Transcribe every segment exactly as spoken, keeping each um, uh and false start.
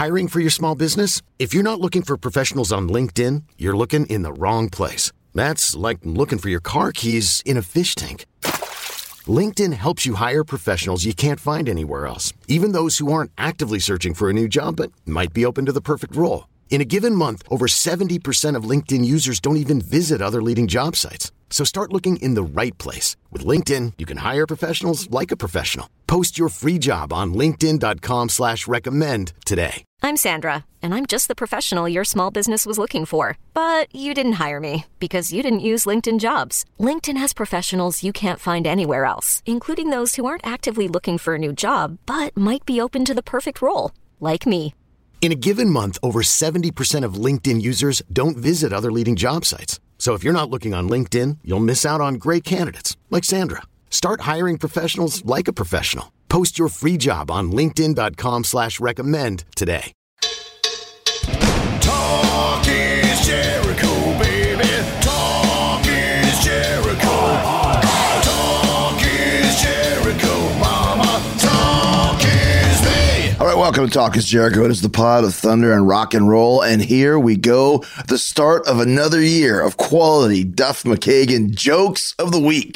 Hiring for your small business? If you're not looking for professionals on LinkedIn, you're looking in the wrong place. That's like looking for your car keys in a fish tank. LinkedIn helps you hire professionals you can't find anywhere else, even those who aren't actively searching for a new job but might be open to the perfect role. In a given month, over seventy percent of LinkedIn users don't even visit other leading job sites. So start looking in the right place. With LinkedIn, you can hire professionals like a professional. Post your free job on linkedin.com slash recommend today. I'm Sandra, and I'm just the professional your small business was looking for. But you didn't hire me because you didn't use LinkedIn Jobs. LinkedIn has professionals you can't find anywhere else, including those who aren't actively looking for a new job, but might be open to the perfect role, like me. In a given month, over seventy percent of LinkedIn users don't visit other leading job sites. So if you're not looking on LinkedIn, you'll miss out on great candidates like Sandra. Start hiring professionals like a professional. Post your free job on linkedin.com slash recommend today. Talk is Jericho, baby. Talk is Jericho. Talk is Jericho, mama. Talk is me. All right, welcome to Talk is Jericho. It is the pod of thunder and rock and roll. And here we go, the start of another year of quality Duff McKagan jokes of the week.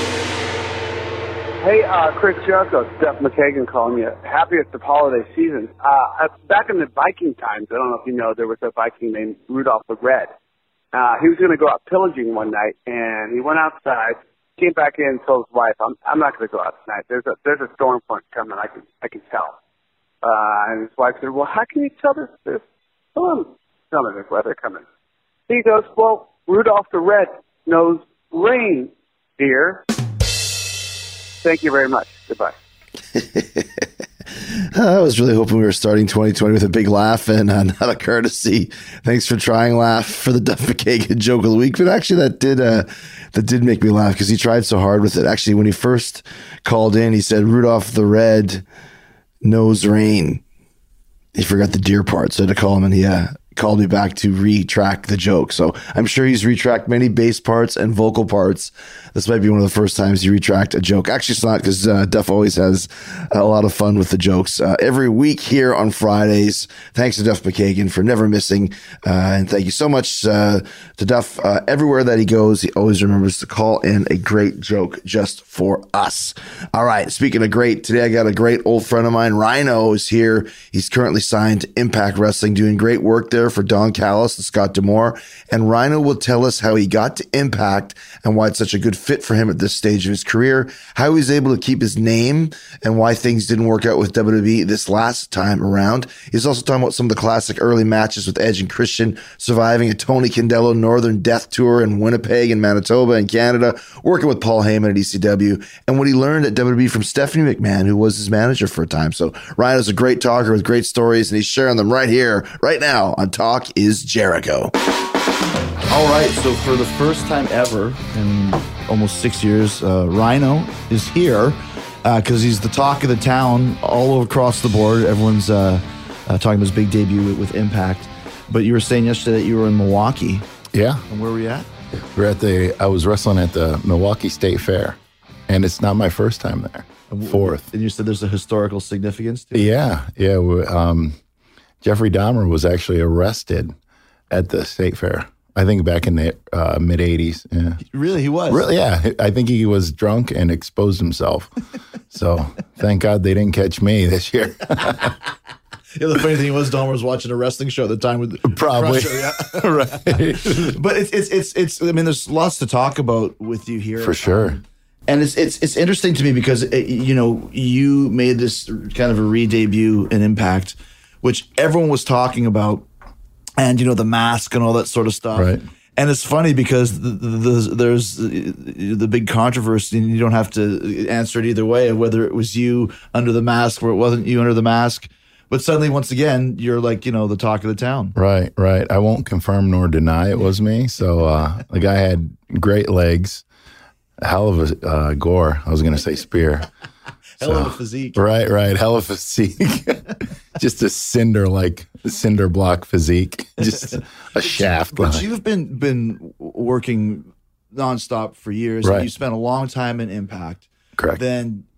Hey, uh, Chris Jericho, it's Duff McKagan calling you. Happy it's the holiday season. Uh, back in the Viking times, I don't know if you know, there was a Viking named Rudolph the Red. Uh, he was going to go out pillaging one night, and he went outside, came back in, and told his wife, I'm, I'm not going to go out tonight. There's a, there's a storm front coming, I can, I can tell. Uh, and his wife said, well, how can you tell there's, there's storm coming, there's weather coming? He goes, well, Rudolph the Red knows rain, dear. Thank you very much. Goodbye. I was really hoping we were starting twenty twenty with a big laugh and uh, not a courtesy. Thanks for trying, laugh for the Duff McKagan joke of the week. But actually, that did uh, that did make me laugh because he tried so hard with it. Actually, when he first called in, he said Rudolph the Red knows rain. He forgot the deer part, so I had to call him, and he uh, called me back to retrack the joke. So I'm sure he's retracked many bass parts and vocal parts. This might be one of the first times you retract a joke. Actually, it's not, because uh, Duff always has a lot of fun with the jokes. Uh, every week here on Fridays. Thanks to Duff McKagan for never missing. Uh, and thank you so much uh, to Duff. Uh, everywhere that he goes, he always remembers to call in a great joke just for us. All right. Speaking of great, today I got a great old friend of mine. Rhino is here. He's currently signed to Impact Wrestling, doing great work there for Don Callis and Scott D'Amore. And Rhino will tell us how he got to Impact and why it's such a good fit for him at this stage of his career, how he was able to keep his name, and why things didn't work out with W W E this last time around. He's also talking about some of the classic early matches with Edge and Christian, surviving a Tony Condello Northern Death Tour in Winnipeg and Manitoba in Canada, working with Paul Heyman at E C W, and what he learned at W W E from Stephanie McMahon, who was his manager for a time. So Rhino's a great talker with great stories, and he's sharing them right here, right now on Talk is Jericho. All right, so for the first time ever in almost six years, uh, Rhino is here because uh, he's the talk of the town all across the board. Everyone's uh, uh, talking about his big debut with, with Impact. But you were saying yesterday that you were in Milwaukee. Yeah. And where were you at? We're at the, I was wrestling at the Milwaukee State Fair, and it's not my first time there. Fourth. And you said there's a historical significance to it? Yeah, yeah. we- Um, Jeffrey Dahmer was actually arrested at the State Fair. I think back in the uh, mid eighties. Yeah. Really, he was? Really, yeah. I think he was drunk and exposed himself. So thank God they didn't catch me this year. Yeah, the funny thing was Dahmer was watching a wrestling show at the time with Probably. Crusher, yeah. Right. But it's, it's it's it's I mean, there's lots to talk about with you here. For sure. Um, and it's it's it's interesting to me because it, you know, you made this kind of a re-debut in Impact, which everyone was talking about, and you know, the mask and all that sort of stuff. Right. And it's funny because the, the, the, there's the big controversy, and you don't have to answer it either way, whether it was you under the mask or it wasn't you under the mask. But suddenly, once again, you're like, you know, the talk of the town. Right, right. I won't confirm nor deny it was me. So uh, the guy had great legs, a hell of a uh, gore. I was going to say spear. Hell So, of a physique. Right, right. Hell of a physique. Just a cinder, like a cinder block physique. Just a shaft. But like. you've been been working nonstop for years. Right. And you spent a long time in Impact. Correct. Then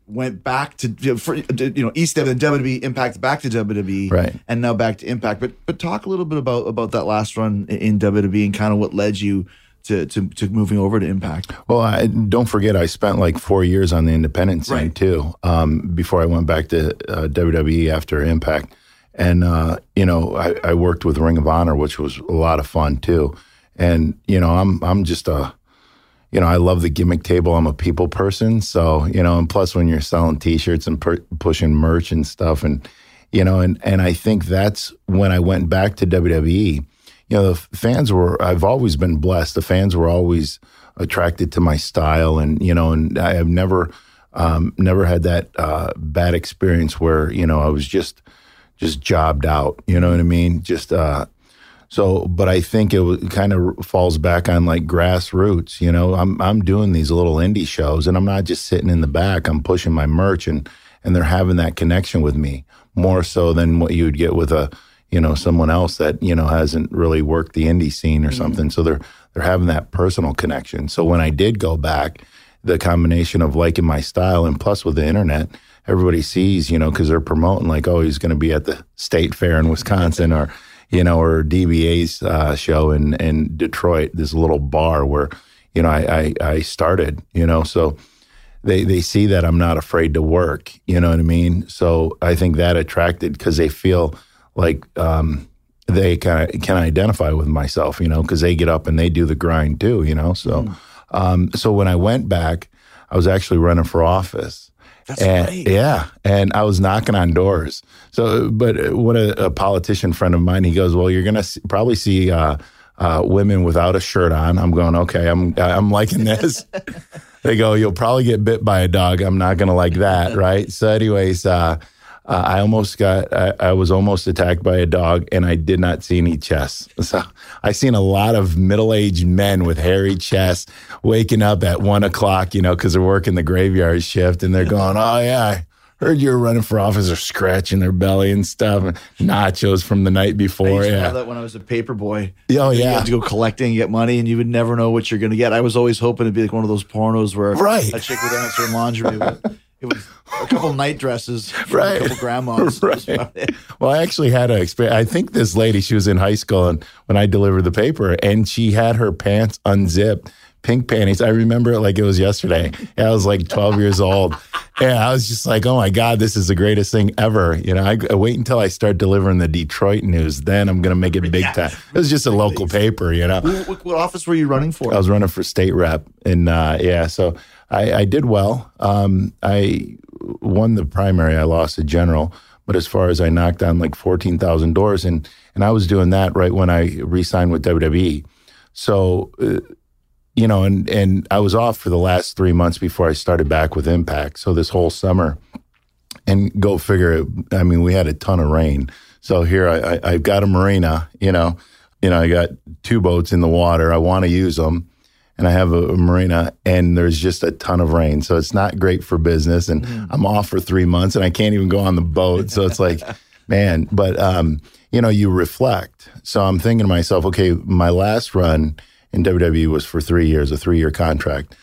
went back to you know, for, you know East W W E, Impact, back to W W E, right, and now back to Impact. But but talk a little bit about about that last run in W W E and kind of what led you to to, to moving over to Impact. Well, I, don't forget, I spent like four years on the independent scene right. too, um, before I went back to uh, W W E after Impact. And, uh, you know, I, I worked with Ring of Honor, which was a lot of fun too. And, you know, I'm I'm just a, you know, I love the gimmick table. I'm a people person. So, you know, and plus when you're selling T-shirts and per- pushing merch and stuff and, you know, and, and I think that's when I went back to W W E. You know, the fans were, I've always been blessed. The fans were always attracted to my style. And, you know, and I have never, um, never had that uh, bad experience where, you know, I was just, just jobbed out. You know what I mean? Just, uh, so, but I think it was, kind of falls back on like grassroots. You know, I'm, I'm doing these little indie shows and I'm not just sitting in the back. I'm pushing my merch and, and they're having that connection with me more so than what you would get with a, you know, someone else that, you know, hasn't really worked the indie scene or mm-hmm. something. So they're, they're having that personal connection. So when I did go back, the combination of liking my style and plus with the internet, everybody sees, you know, because they're promoting like, oh, he's going to be at the State Fair in Wisconsin or, you know, or D B A's uh, show in, in Detroit, this little bar where, you know, I, I, I started, you know, so they, they see that I'm not afraid to work, you know what I mean? So I think that attracted because they feel like um, they kind of can identify with myself, you know, because they get up and they do the grind too, you know. So, mm. um, so when I went back, I was actually running for office. That's and, right. Yeah, and I was knocking on doors. So, but what a, a politician friend of mine, he goes, "Well, you're gonna see, probably see uh, uh, women without a shirt on." I'm going, "Okay, I'm I'm liking this." They go, "You'll probably get bit by a dog." I'm not gonna like that, right? So, anyways. Uh, Uh, I almost got, I, I was almost attacked by a dog and I did not see any chests. So I seen a lot of middle-aged men with hairy chests waking up at one o'clock, you know, because they're working the graveyard shift and they're going, oh yeah, I heard you were running for office, or scratching their belly and stuff, and nachos from the night before. I used to yeah. have that when I was a paper boy. Oh, you yeah. had to go collecting, get money, and you would never know what you're going to get. I was always hoping to be like one of those pornos where right. a chick would answer in lingerie, but it was a couple night dresses from right. a couple grandmas. Right. Well, I actually had an experience. I think this lady, she was in high school and when I delivered the paper, and she had her pants unzipped, pink panties. I remember it like it was yesterday. I was like twelve years old. Yeah, I was just like, oh my God, this is the greatest thing ever. You know, I, I wait until I start delivering the Detroit news. Then I'm going to make it big yeah. time. It was just a local paper, you know. What, what office were you running for? I was running for state rep. And uh, yeah, so I, I did well. Um, I won the primary. I lost the general. But as far as I knocked on like fourteen thousand doors, and, and I was doing that right when I re-signed with W W E. So, uh, you know, and, and I was off for the last three months before I started back with Impact. So this whole summer, and go figure, I mean, we had a ton of rain. So here I, I, I've got a marina, you know, you know, I got two boats in the water. I want to use them. And I have a, a marina, and there's just a ton of rain. So it's not great for business. And mm. I'm off for three months, and I can't even go on the boat. So it's like, man, but, um, you know, you reflect. So I'm thinking to myself, okay, my last run in W W E was for three years, a three-year contract.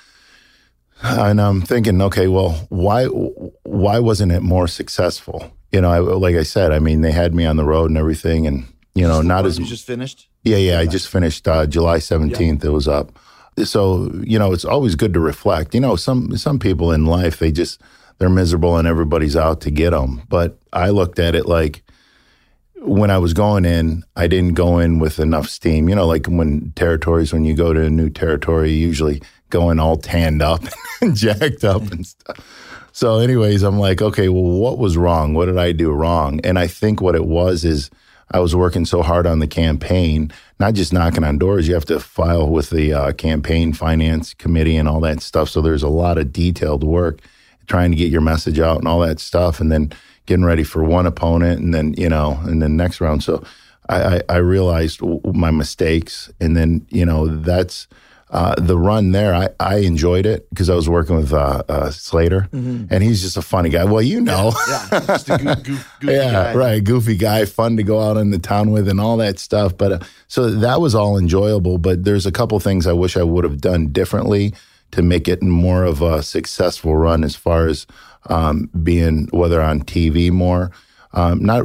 And I'm thinking, okay, well, why why wasn't it more successful? You know, I, like I said, I mean, they had me on the road and everything, and, you know, not as... You just finished? Yeah, yeah, I just finished uh, July seventeenth. Yeah. It was up. So, you know, it's always good to reflect. You know, some some people in life, they just, they're miserable and everybody's out to get them. But I looked at it like, when I was going in, I didn't go in with enough steam. You know, like when territories, when you go to a new territory, you usually go in all tanned up and jacked up and stuff. So anyways, I'm like, okay, well, what was wrong? What did I do wrong? And I think what it was is I was working so hard on the campaign, not just knocking on doors. You have to file with the uh, campaign finance committee and all that stuff. So there's a lot of detailed work trying to get your message out and all that stuff. And then getting ready for one opponent, and then, you know, and then next round. So I, I, I realized my mistakes. And then, you know, that's uh, the run there. I, I enjoyed it because I was working with uh, uh, Slater, mm-hmm. and he's just a funny guy. Well, you know. Yeah, yeah. Just a goof, goof, goofy yeah, guy. Right. Goofy guy, fun to go out in the town with and all that stuff. But uh, so that was all enjoyable. But there's a couple things I wish I would have done differently to make it more of a successful run as far as um, being, whether on T V more, um, not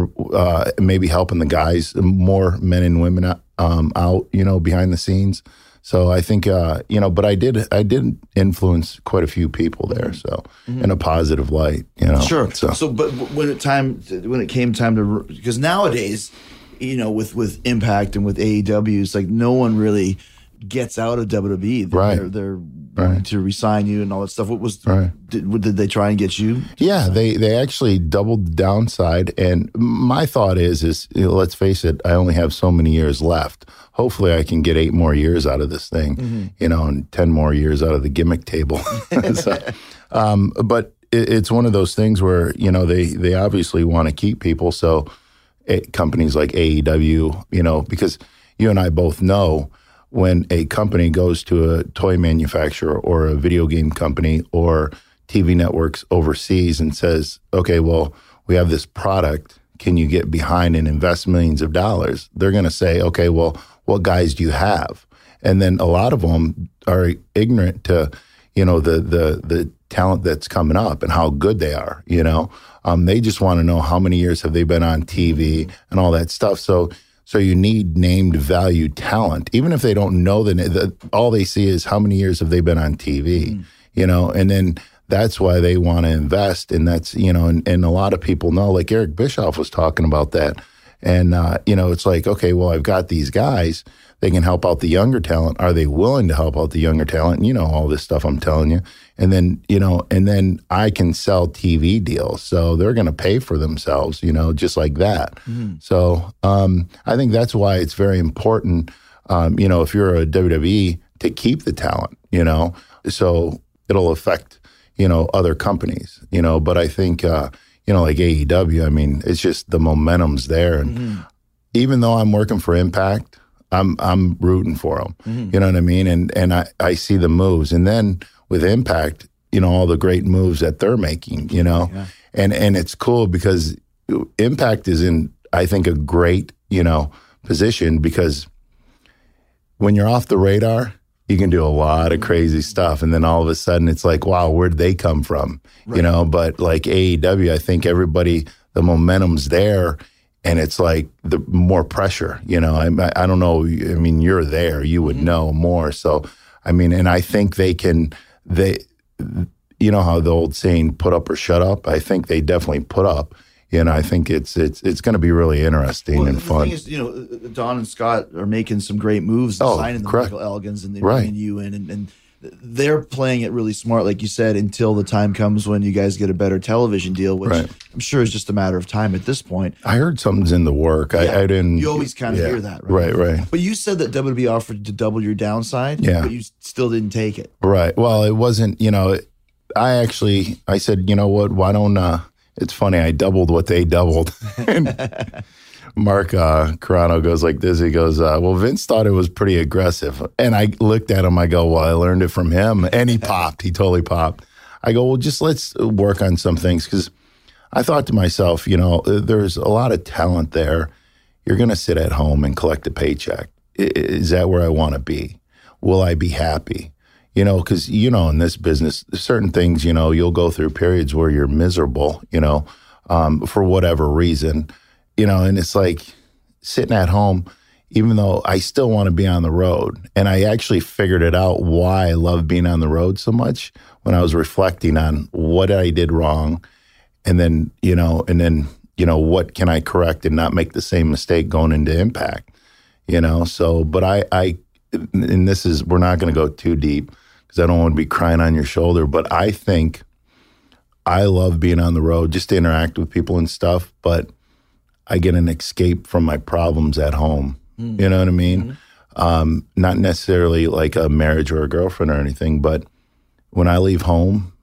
uh, maybe helping the guys, more men and women um, out, you know, behind the scenes. So I think, uh, you know, but I did, I did influence quite a few people there. So mm-hmm. in a positive light, you know. Sure. So, so but when it time, when it came time to, because nowadays, you know, with, with Impact and with A E W, it's like no one really gets out of W W E. They're, right. They're, they're right. wanting to resign you and all that stuff. What was, right. did, did they try and get you? Yeah, they, they actually doubled the downside. And my thought is, is you know, let's face it, I only have so many years left. Hopefully I can get eight more years out of this thing, mm-hmm. you know, and ten more years out of the gimmick table. so, um, but it, it's one of those things where, you know, they, they obviously want to keep people. So it, companies like A E W, you know, because you and I both know when a company goes to a toy manufacturer or a video game company or T V networks overseas and says, okay, well, we have this product. Can you get behind and invest millions of dollars? They're going to say, okay, well, what guys do you have? And then a lot of them are ignorant to, you know, the the the talent that's coming up and how good they are, you know. Um, they just want to know how many years have they been on T V and all that stuff. So so you need named valued talent, even if they don't know the, the all they see is how many years have they been on T V, mm. you know, and then that's why they want to invest. And that's, you know, and, and a lot of people know, like Eric Bischoff was talking about that. And, uh, you know, it's like, okay, well, I've got these guys. They can help out the younger talent. Are they willing to help out the younger talent? And you know, all this stuff I'm telling you. And then, you know, and then I can sell T V deals. So they're going to pay for themselves, you know, just like that. Mm-hmm. So um, I think that's why it's very important, um, you know, if you're a W W E, to keep the talent, you know. So it'll affect, you know, other companies, you know. But I think, uh, you know, like A E W, I mean, it's just the momentum's there. And mm-hmm. even though I'm working for Impact, I'm I'm rooting for them. Mm-hmm. You know what I mean? And and I, I see the moves. And then with Impact, you know, all the great moves that they're making, you know. Yeah. And and it's cool because Impact is in, I think, a great, you know, position because when you're off the radar, you can do a lot of crazy stuff. And then all of a sudden it's like, wow, where'd they come from? Right. You know, but like A E W, I think everybody, the momentum's there and it's like the more pressure, you know, I, I don't know. I mean, you're there, you would mm-hmm. know more. So, I mean, and I think they can, they, you know how the old saying, put up or shut up? I think they definitely put up. You know, I think it's it's it's going to be really interesting well, and the fun. The thing is, you know, Don and Scott are making some great moves, oh, signing the correct. Michael Elgins and they right. bring you in, and, and they're playing it really smart, like you said, until the time comes when you guys get a better television deal, which right. I'm sure is just a matter of time at this point. I heard something's in the work. Yeah. I, I didn't. You always kind of yeah. hear that, right? Right, right. But you said that W W E offered to double your downside, yeah. but you still didn't take it. Right. Well, it wasn't, you know, I actually, I said, you know what, why don't, uh, it's funny, I doubled what they doubled. And Mark uh, Carano goes like this. He goes, uh, well, Vince thought it was pretty aggressive. And I looked at him. I go, well, I learned it from him. And he popped. He totally popped. I go, well, just let's work on some things. Because I thought to myself, you know, there's a lot of talent there. You're going to sit at home and collect a paycheck. Is that where I want to be? Will I be happy? You know, because, you know, in this business, certain things, you know, you'll go through periods where you're miserable, you know, um, for whatever reason, you know, and it's like sitting at home, even though I still want to be on the road. And I actually figured it out why I love being on the road so much when I was reflecting on what I did wrong. And then, you know, and then, you know, what can I correct and not make the same mistake going into Impact, you know? So, but I, I, and this is, we're not going to go too deep because I don't want to be crying on your shoulder, but I think I love being on the road just to interact with people and stuff, but I get an escape from my problems at home. Mm. You know what I mean? Mm-hmm. Um, not necessarily like a marriage or a girlfriend or anything, but when I leave home,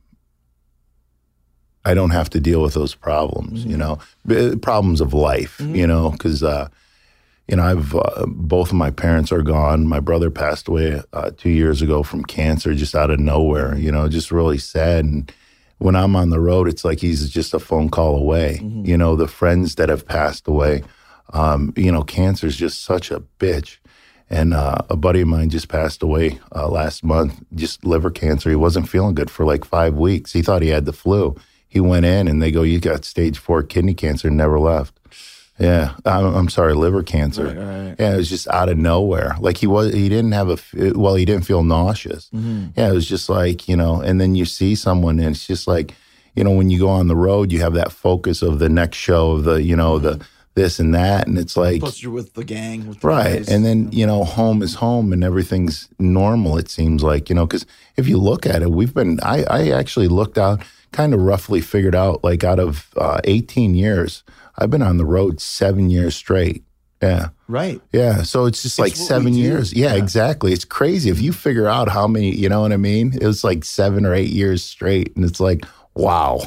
I don't have to deal with those problems, mm-hmm. you know, B- problems of life, mm-hmm. you know, because, uh, you know, I've uh, both of my parents are gone. My brother passed away uh, two years ago from cancer, just out of nowhere. You know, just really sad. And when I'm on the road, it's like he's just a phone call away. Mm-hmm. You know, the friends that have passed away. Um, you know, cancer is just such a bitch, And uh, a buddy of mine just passed away uh, last month, just liver cancer. He wasn't feeling good for like five weeks. He thought he had the flu. He went in and they go, you got stage four kidney cancer, and never left. Yeah, I'm, I'm sorry, liver cancer. Right, right. Yeah, it was just out of nowhere. Like he was, he didn't have a, well, he didn't feel nauseous. Mm-hmm. Yeah, it was just like, you know, and then you see someone and it's just like, you know, when you go on the road, you have that focus of the next show of the, you know, the this and that. And it's like, Plus you're with the gang. With the right. guys. And then, you know, home is home and everything's normal, it seems like, you know, because if you look at it, we've been, I, I actually looked out, kind of roughly figured out, like out of uh, eighteen years, I've been on the road seven years straight. Yeah. Right. Yeah. So it's just It's like what we seven do. years. Yeah, Yeah. exactly. It's crazy. If you figure out how many, you know what I mean? It was like seven or eight years straight. And it's like, wow.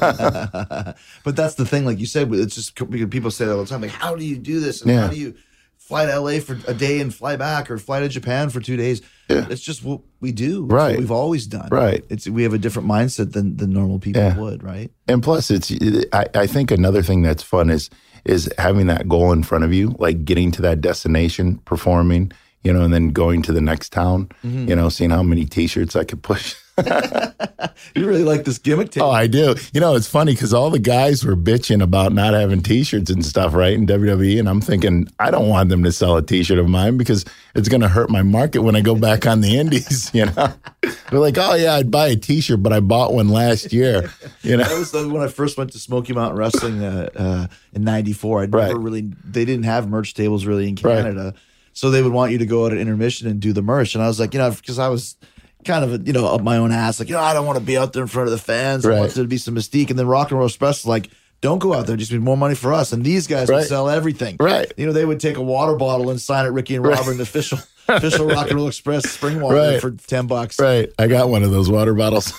But that's the thing, like you said, it's just people say that all the time. Like, how do you do this? And Yeah. how do you fly to L A for a day and fly back, or fly to Japan for two days? Yeah. It's just what we do. It's Right. what we've always done. Right. It's we have a different mindset than than normal people Yeah. would. Right. And plus, it's I, I think another thing that's fun is is having that goal in front of you, like getting to that destination, performing, you know, and then going to the next town, Mm-hmm. you know, seeing how many T-shirts I could push. You really like this gimmick tape. Oh, I do. You know, it's funny because all the guys were bitching about not having T-shirts and stuff, right, in W W E, and I'm thinking, I don't want them to sell a T-shirt of mine because it's going to hurt my market when I go back on the indies, you know? They're like, oh, yeah, I'd buy a T-shirt, but I bought one last year, you know? That was the, when I first went to Smoky Mountain Wrestling uh, uh, in ninety-four. I'd never Right. really, they didn't have merch tables really in Right. Canada. So they would want you to go out at intermission and do the merch. And I was like, you know, because I was kind of, a, you know, up my own ass. Like, you know, I don't want to be out there in front of the fans. I Right. want there to be some mystique. And then Rock and Roll Express was like, don't go out there. Just be more money for us. And these guys Right. would sell everything. Right. You know, they would take a water bottle and sign it Ricky and Robert, an official official Rock and Roll Express spring water Right. for ten bucks. Right. I got one of those water bottles.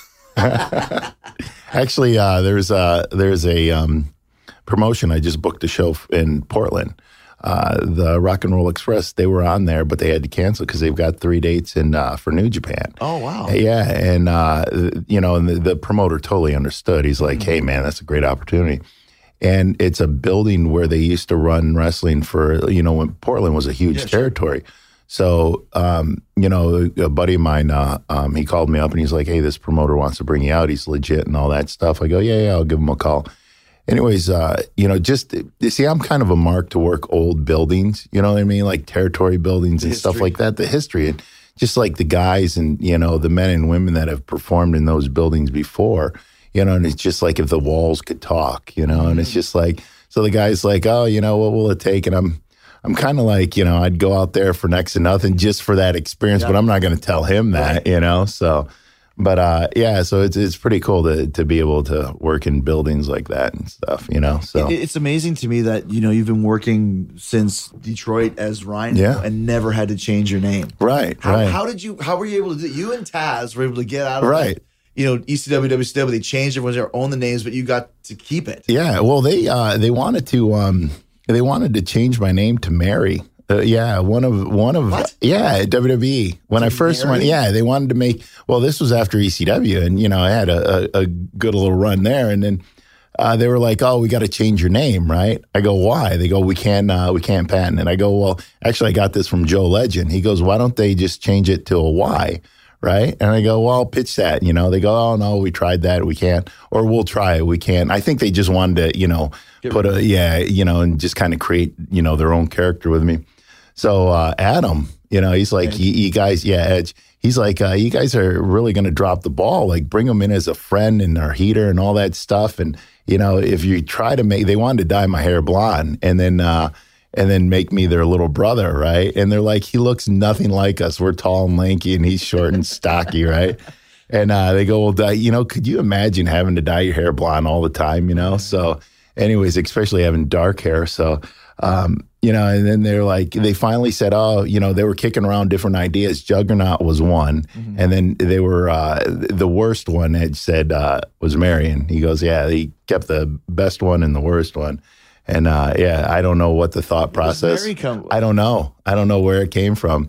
Actually, uh, there's a, there's a um, promotion. I just booked a show in Portland. Uh, the Rock and Roll Express, they were on there, but they had to cancel because they've got three dates in uh, for New Japan. Oh, wow. Yeah, and uh, you know, and the, the promoter totally understood. He's like, "Hey, man, that's a great opportunity." And it's a building where they used to run wrestling for, you know, when Portland was a huge territory. So, um, you know, a buddy of mine, uh, um, he called me up and he's like, "Hey, this promoter wants to bring you out. He's legit and all that stuff." I go, "Yeah, yeah, I'll give him a call." Anyways, uh, you know, just, you see, I'm kind of a mark to work old buildings, you know what I mean? Like territory buildings and stuff like that, the history. And just like the guys and, you know, the men and women that have performed in those buildings before, you know, and it's just like if the walls could talk, you know, and it's just like, so the guy's like, "Oh, you know, what will it take?" And I'm, I'm kind of like, you know, I'd go out there for next to nothing just for that experience, but I'm not going to tell him that, you know, so. But uh, yeah, so it's it's pretty cool to to be able to work in buildings like that and stuff, you know. So It- It's amazing to me that, you know, you've been working since Detroit as Rhino Yeah. and never had to change your name. right, How, right, how did you, how were you able to do, you and Taz were able to get out of Right. that, you know, E C W, W C W, they changed everyone's their own the names, but you got to keep it. yeah. Well, they uh, they wanted to um, they wanted to change my name to Mary. Uh, yeah, one of one of What? yeah at W W E when I first Mary? went. Yeah, they wanted to make. Well, this was after E C W, and you know I had a, a, a good little run there, and then uh, they were like, "Oh, we got to change your name, right?" I go, "Why?" They go, "We can't uh, we can't patent it." I go, "Well, actually, I got this from Joe Legend." He goes, "Why don't they just change it to a Y?" Right? And I go, "Well, I'll pitch that." You know, they go, "Oh no, we tried that, we can't," or "We'll try it, we can't." I think they just wanted to, you know, put a yeah, you know, and just kind of create, you know, their own character with me. So uh, Adam, you know, he's like, you, you guys, yeah, Edge. He's like, uh, you guys are really going to drop the ball. Like, bring him in as a friend and our heater and all that stuff. And you know, if you try to make, they wanted to dye my hair blonde, and then uh, and then make me their little brother, right? And they're like, he looks nothing like us. We're tall and lanky, and he's short and stocky, right? And uh, they go, well, dye, you know, could you imagine having to dye your hair blonde all the time? You know, so. Anyways, especially having dark hair. So, um, you know, and then they're like, they finally said, oh, you know, they were kicking around different ideas. Juggernaut was one. Mm-hmm. And then they were, uh, the worst one, Edge said, uh, was Marion. He goes, yeah, he kept the best one and the worst one. And uh, yeah, I don't know what the thought process, Mary come- I don't know. I don't know where it came from.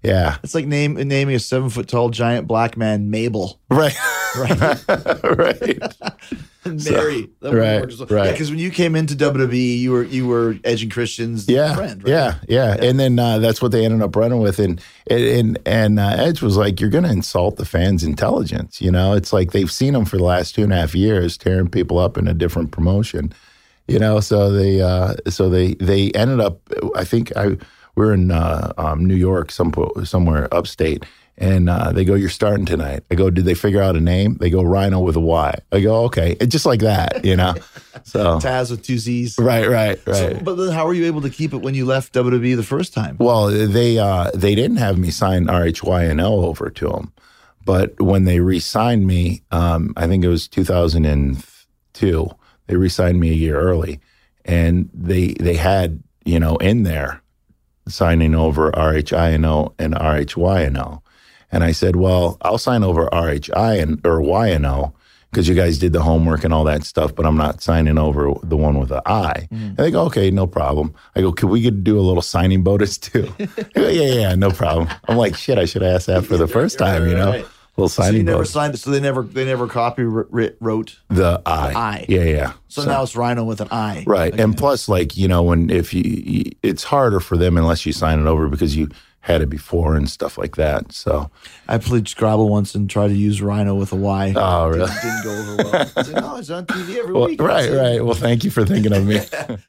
Yeah. It's like name, naming a seven foot tall giant black man Mabel. Right. Right. Right. Mary. So, right. Right. Because when you came into W W E, you were you were Edge and Christian's yeah, friend, right? Yeah, yeah. And then uh, that's what they ended up running with. And and and uh, Edge was like, you're going to insult the fans' intelligence. You know, it's like they've seen him for the last two and a half years tearing people up in a different promotion. You know, so they uh, so they they ended up. I think I we we're in uh, um, New York, some somewhere upstate. And uh, they go, you're starting tonight. I go, did they figure out a name? They go, Rhino with a Y. I go, okay. And just like that, you know? So Taz with two Z's. Right, right, right. So, but then how were you able to keep it when you left W W E the first time? Well, they uh, they didn't have me sign R H Y N O over to them. But when they re-signed me, um, I think it was two thousand two, they re-signed me a year early. And they they had, you know, in there signing over R H I N O and R H Y N O. And I said, well, I'll sign over R H I and or Y N O because you guys did the homework and all that stuff, but I'm not signing over the one with the I. Mm-hmm. And they go, okay, no problem. I go, could we get do a little signing bonus too? They go, yeah, yeah, no problem. I'm like, shit, I should have asked that for the first time, you know? Right. A little signing so you never bonus. signed it, so they never they never copy wrote the I. The I. Yeah, yeah. So, so now it's Rhino with an I. Right. Again. And plus, like, you know, when if you, it's harder for them unless you sign it over because you had it before and stuff like that. So I played Scrabble once and tried to use Rhino with a Y. Oh, really? Didn't, didn't go over well. I was like, no, it's on T V every well, week. Right, right. Well, thank you for thinking of me.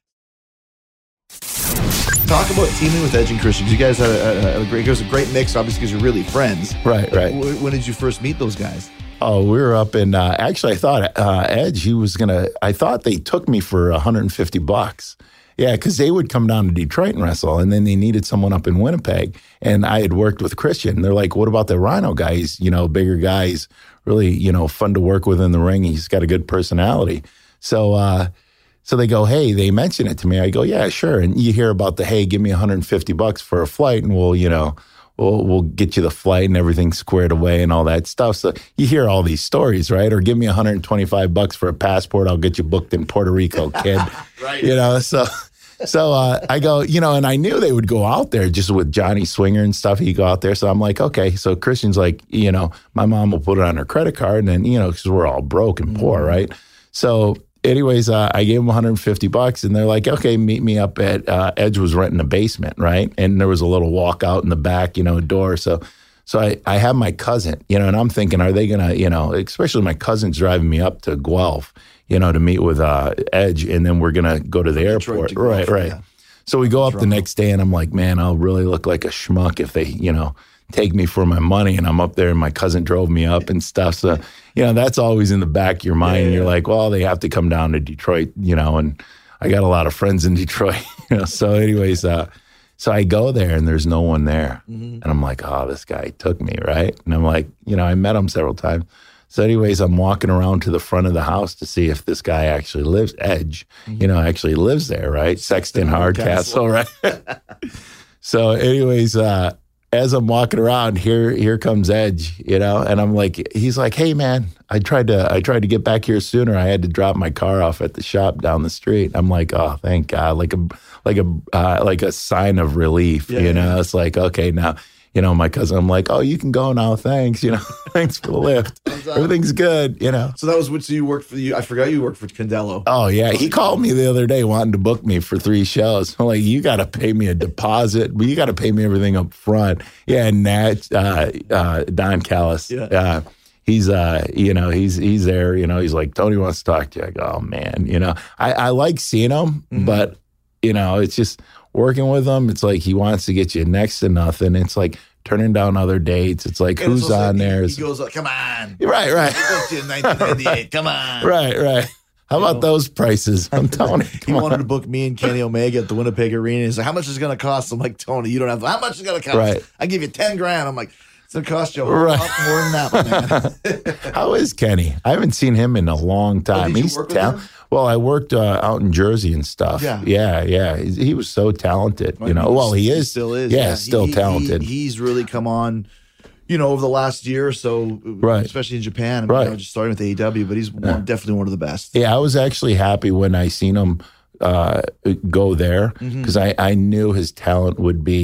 Talk about teaming with Edge and Christian. You guys had a, a, a great, it was a great mix, obviously, because you're really friends. Right, right. When, when did you first meet those guys? Oh, we were up in, uh, actually, I thought uh, Edge, he was going to, I thought they took me for one hundred fifty bucks. Yeah, because they would come down to Detroit and wrestle, and then they needed someone up in Winnipeg. And I had worked with Christian. They're like, what about the Rhino guy? He's, you know, bigger guy. He's really, you know, fun to work with in the ring. He's got a good personality. So, uh, so they go, hey, they mention it to me. I go, yeah, sure. And you hear about the, hey, give me one hundred fifty bucks for a flight, and we'll, you know, we'll, we'll get you the flight and everything squared away and all that stuff. So you hear all these stories, right? Or give me one hundred twenty-five bucks for a passport. I'll get you booked in Puerto Rico, kid. Right. You know, so... So uh, I go, you know, and I knew they would go out there just with Johnny Swinger and stuff. He'd go out there. So I'm like, okay. So Christian's like, you know, my mom will put it on her credit card. And then, you know, because we're all broke and poor, mm-hmm. right? So anyways, uh, I gave them one hundred fifty bucks. And they're like, okay, meet me up at, uh, Edge was renting a basement, right? And there was a little walk out in the back, you know, door. So so I, I have my cousin, you know, and I'm thinking, are they going to, you know, especially my cousin's driving me up to Guelph, you know, to meet with uh, Edge, and then we're going to go to the airport. To right, right. Yeah. So we go up the next day, and I'm like, man, I'll really look like a schmuck if they, you know, take me for my money, and I'm up there, and my cousin drove me up and stuff. So, you know, that's always in the back of your mind. Yeah, yeah. You're like, well, they have to come down to Detroit, you know, and I got a lot of friends in Detroit, you know. So anyways, uh, so I go there, and there's no one there. Mm-hmm. And I'm like, oh, this guy took me, right? And I'm like, you know, I met him several times. So anyways, I'm walking around to the front of the house to see if this guy actually lives, Edge, mm-hmm. you know, actually lives there, right? Sexton Hardcastle, right? So anyways, uh, as I'm walking around, here here comes Edge, you know, and I'm like, he's like, hey, man, I tried to I tried to get back here sooner. I had to drop my car off at the shop down the street. I'm like, oh, thank God, like a like a uh, like a sign of relief, yeah, you know. Yeah. It's like, okay, now. You know, my cousin, I'm like, oh, you can go now. Thanks. You know, thanks for the lift. Everything's good, you know. So that was what, so you worked for, you. I forgot you worked for Candello. Oh, yeah. He called me the other day wanting to book me for three shows. I'm like, you got to pay me a deposit, but you got to pay me everything up front. Yeah, and Nat, uh, uh, Don Callis, yeah. uh, he's, uh, you know, he's he's there. You know, he's like, Tony wants to talk to you. I go, oh, man. You know, I, I like seeing him, mm-hmm. but, you know, it's just, working with him, it's like he wants to get you next to nothing. It's like turning down other dates. It's like, and who's it's on like, there? He, he goes, come on. Right, right. nineteen ninety-eight, come on. Right, right. How you about know? Those prices? I'm Tony. He on. wanted to book me and Kenny Omega at the Winnipeg Arena. He's like, how much is it going to cost? I'm like, Tony, you don't have, how much is it going to cost? Right. I give you ten grand. I'm like, it's going to cost you a right. lot more than that, man. How is Kenny? I haven't seen him in a long time. Oh, did He's you work with him? Well, I worked uh, out in Jersey and stuff. Yeah, yeah, yeah. He, he was so talented. You know, well, he is he still is. Yeah, yeah. still he, talented. He, he's really come on. You know, over the last year or so, right. especially in Japan. I mean, right. you know, just starting with A E W, but he's one, yeah. definitely one of the best. Yeah, I was actually happy when I seen him uh, go there because mm-hmm. I, I knew his talent would be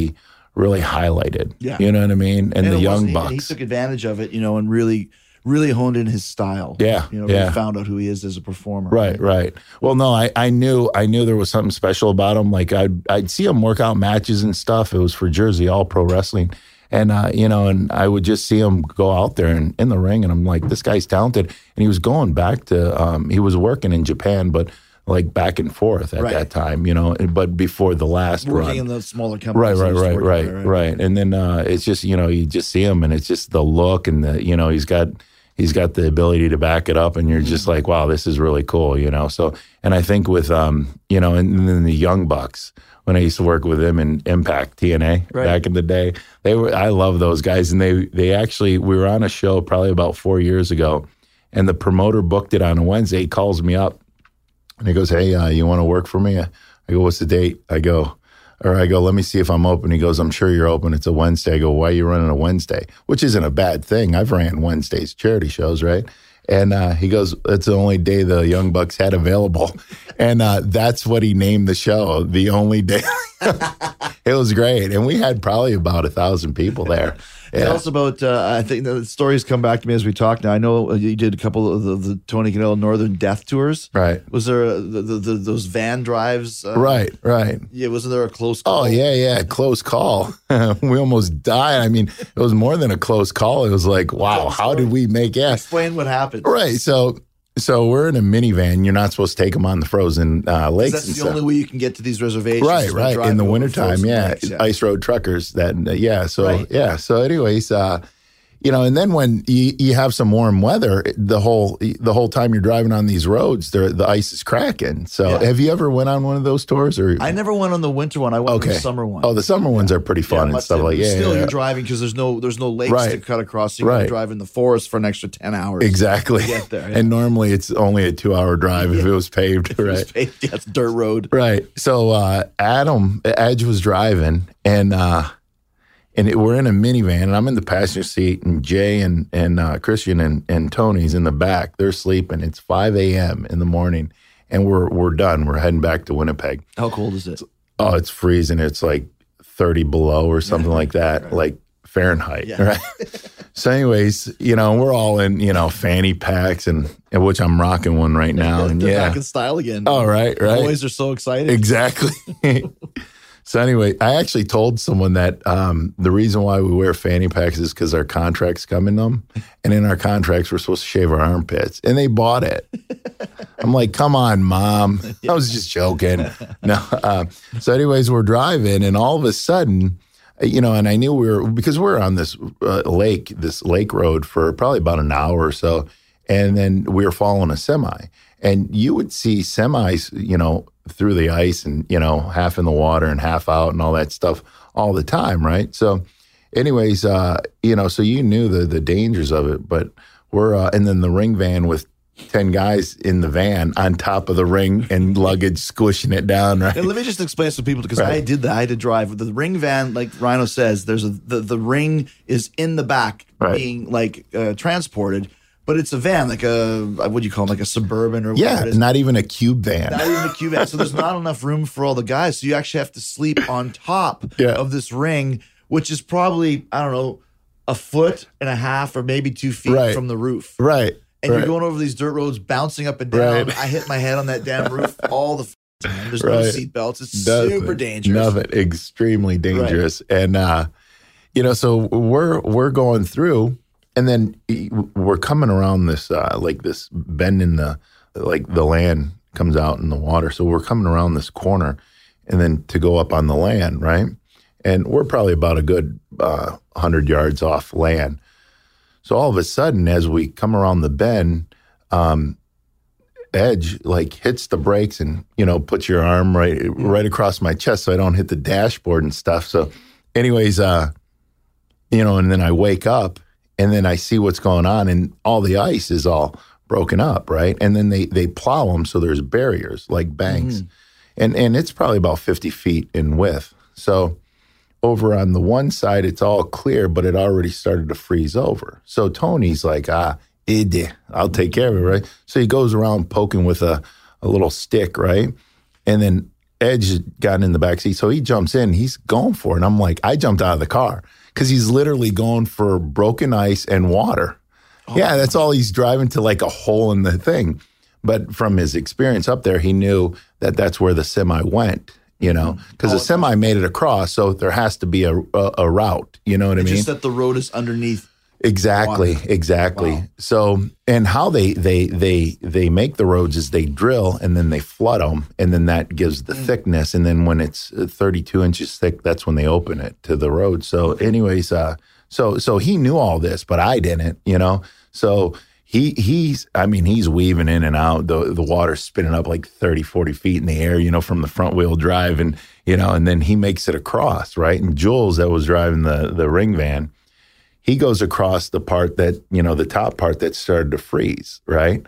really highlighted. Yeah. You know what I mean? And, And the it young wasn't- bucks. He, he took advantage of it, you know, and really, really honed in his style. Yeah, You know, yeah. really found out who he is as a performer. Right, right. Well, no, I, I knew I knew there was something special about him. Like I'd I'd see him work out matches and stuff. It was for Jersey All Pro Wrestling, and uh, you know, and I would just see him go out there and in the ring, and I'm like, this guy's talented. And he was going back to um, he was working in Japan, but like back and forth at Right. that time, you know. But before the last Working run, in the smaller right, companies. he right, was right, working right, there, right. And then uh, it's just you know you just see him, and it's just the look and the you know he's got. He's got the ability to back it up, and you're just like, wow, this is really cool, you know? So, and I think with, um, you know, and then the Young Bucks, when I used to work with them in Impact T N A Right. back in the day, they were, I love those guys. And they, they actually, we were on a show probably about four years ago, and the promoter booked it on a Wednesday. He calls me up and he goes, hey, uh, you want to work for me? I go, what's the date? I go, or I go, let me see if I'm open. He goes, I'm sure you're open. It's a Wednesday. I go, why are you running a Wednesday? Which isn't a bad thing. I've ran Wednesdays, charity shows, right? And uh, he goes, it's the only day the Young Bucks had available. And uh, that's what he named the show, the only day. It was great. And we had probably about a thousand people there. Yeah. Tell us about, uh, I think the stories come back to me as we talk now. I know you did a couple of the, the Tony Canelo Northern Death Tours. Right. Was there a, the, the, the, those van drives? Uh, Right, right. Yeah, wasn't there a close call? Oh, yeah, yeah. Close call. We almost died. I mean, it was more than a close call. It was like, wow, how did we make it? Explain what happened. Right. So so we're in a minivan. You're not supposed to take them on the frozen uh, lakes That's and the stuff. only way you can get to these reservations. Right, is by right. driving In the over wintertime, frozen yeah. lakes, yeah. Ice road truckers. That uh, yeah. So Right. yeah. So anyways, uh, you know, and then when you, you have some warm weather, the whole the whole time you're driving on these roads, the the ice is cracking. So Yeah. have you ever went on one of those tours? Or I never went on the winter one. I went on okay, the summer one. Oh, the summer ones are pretty fun and much stuff like different. yeah. Still, yeah, you're yeah. driving because there's no there's no lakes Right. to cut across. So you're Right. to drive in the forest for an extra ten hours. Exactly. to get there. Yeah. And normally it's only a two hour drive if it was paved, right? yeah, it's dirt road. Right. So uh, Adam Edge was driving, and uh, and it, we're in a minivan, and I'm in the passenger seat, and Jay and and uh, Christian and, and Tony's in the back. They're sleeping. It's five a.m. in the morning, and we're we're done. We're heading back to Winnipeg. How cold is it? Oh, it's freezing. It's like thirty below or something like that, like Fahrenheit. Yeah. Right. So, anyways, you know, we're all in you know fanny packs, and, and which I'm rocking one right now, and They're yeah. back in style again. Oh, right, right. Boys are so excited. Exactly. So anyway, I actually told someone that um, the reason why we wear fanny packs is because our contracts come in them, and in our contracts we're supposed to shave our armpits, and they bought it. I'm like, come on, mom. I was just joking. No. Uh, so anyways, we're driving, and all of a sudden, you know, and I knew we were because we were on this uh, lake, this lake road for probably about an hour or so, and then we were following a semi, and you would see semis, you know, through the ice and, you know, half in the water and half out and all that stuff all the time, right? So anyways, uh, you know, so you knew the the dangers of it, but we're, uh, and then the ring van with ten guys in the van on top of the ring and luggage squishing it down, right? And let me just explain to people because Right. I did that. I had to drive the ring van, like Rhino says. There's a the, the ring is in the back Right. being like uh, transported, but it's a van, like a what do you call it, like a suburban or Yeah, whatever it is. not even a cube van. Not even a cube van. So there's not enough room for all the guys. So you actually have to sleep on top Yeah. of this ring, which is probably I don't know a foot and a half or maybe two feet Right. from the roof. Right. And right. you're going over these dirt roads, bouncing up and down. Right. I hit my head on that damn roof all the f- time. There's no Right. seat belts. It's Nothing. super dangerous. Nothing. Extremely dangerous. And uh, you know, so we're we're going through, and then we're coming around this uh, like this bend in the like the land comes out in the water. So we're coming around this corner, and then to go up on the land, right? And we're probably about a good uh, hundred yards off land. So all of a sudden, as we come around the bend, um, Edge like hits the brakes and, you know, puts your arm right right across my chest so I don't hit the dashboard and stuff. So anyways, uh, you know, and then I wake up and then I see what's going on and all the ice is all broken up, right? And then they they plow them so there's barriers like banks. Mm-hmm. And and it's probably about fifty feet in width. So over on the one side, it's all clear, but it already started to freeze over. So Tony's like, ah, id, I'll take care of it, right? So he goes around poking with a, a little stick, right? And then Edge got in the back seat, so he jumps in. He's going for it. And I'm like, I jumped out of the car because he's literally going for broken ice and water. Oh, yeah, that's all he's driving to, like a hole in the thing. But from his experience up there, he knew that that's where the semi went, you know, because oh, the semi made it across. So there has to be a, a, a route. You know what I mean? Just that the road is underneath. Exactly, water. exactly. Wow. So, and how they they they they make the roads is they drill and then they flood them, and then that gives the mm. thickness. And then when it's thirty-two inches thick, that's when they open it to the road. So, anyways, uh, so so he knew all this, but I didn't, you know. So he he's, I mean, he's weaving in and out. The the water's spinning up like thirty, forty feet in the air, you know, from the front wheel drive, and you know, and then he makes it across, right? And Jules, that was driving the the ring van, he goes across the part that, you know, the top part that started to freeze, right?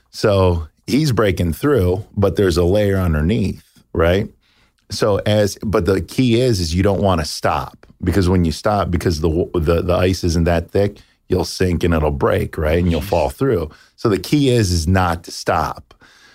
So he's breaking through, but there's a layer underneath, right? So as, but the key is, is you don't want to stop, because when you stop, because the, the the ice isn't that thick, you'll sink and it'll break, right? And you'll fall through. So the key is, is not to stop.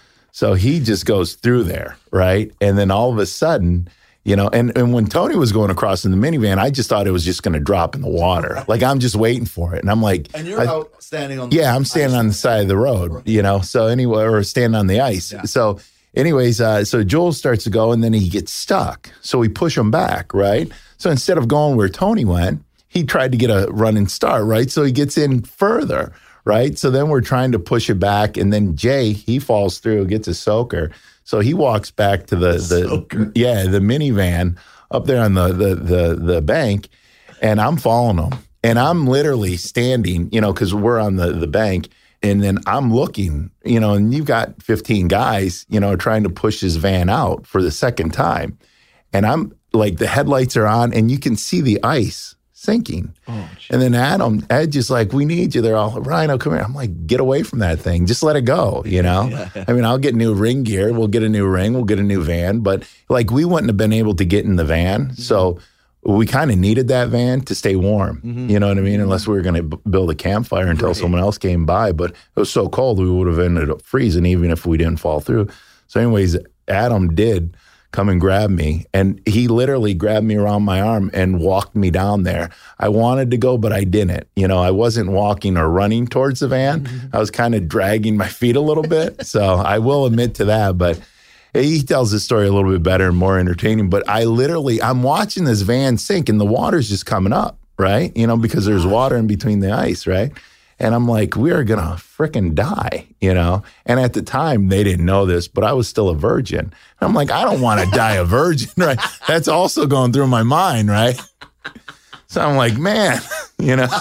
So he just goes through there, right? And then all of a sudden, you know, and, and when Tony was going across in the minivan, I just thought it was just going to drop in the water. Like, I'm just waiting for it. And I'm like. And you're I, out standing on the Yeah, I'm standing ice. on the side of the road, you know, so anyway, or standing on the ice. Yeah. So anyways, uh, so Jules starts to go, and then he gets stuck. So we push him back, right? So instead of going where Tony went, he tried to get a running start, right? So he gets in further, right? So then we're trying to push it back. And then Jay, he falls through, gets a soaker. So he walks back to the, the Soaker. yeah, the minivan up there on the, the, the, the bank, and I'm following him. And I'm literally standing, you know, because we're on the, the bank, and then I'm looking, you know, and you've got fifteen guys, you know, trying to push his van out for the second time. And I'm like, the headlights are on, and you can see the ice sinking. Oh, and then Adam, Edge is like, we need you. They're all, Rhino, come here. I'm like, get away from that thing. Just let it go, you know? Yeah. I mean, I'll get new ring gear. We'll get a new ring. We'll get a new van. But like, we wouldn't have been able to get in the van. Mm-hmm. So we kind of needed that van to stay warm. Mm-hmm. You know what I mean? Unless we were going to b- build a campfire until right. someone else came by. But it was so cold, we would have ended up freezing even if we didn't fall through. So anyways, Adam did come and grab me, and he literally grabbed me around my arm and walked me down there. I wanted to go, but I didn't. You know, I wasn't walking or running towards the van. Mm-hmm. I was kind of dragging my feet a little bit. So I will admit to that, but he tells the story a little bit better and more entertaining. But I literally, I'm watching this van sink, and the water's just coming up, right? You know, because there's water in between the ice, right? And I'm like, we are going to freaking die, you know? And at the time, they didn't know this, but I was still a virgin. And I'm like, I don't want to die a virgin, right? That's also going through my mind, right? So I'm like, man, you know?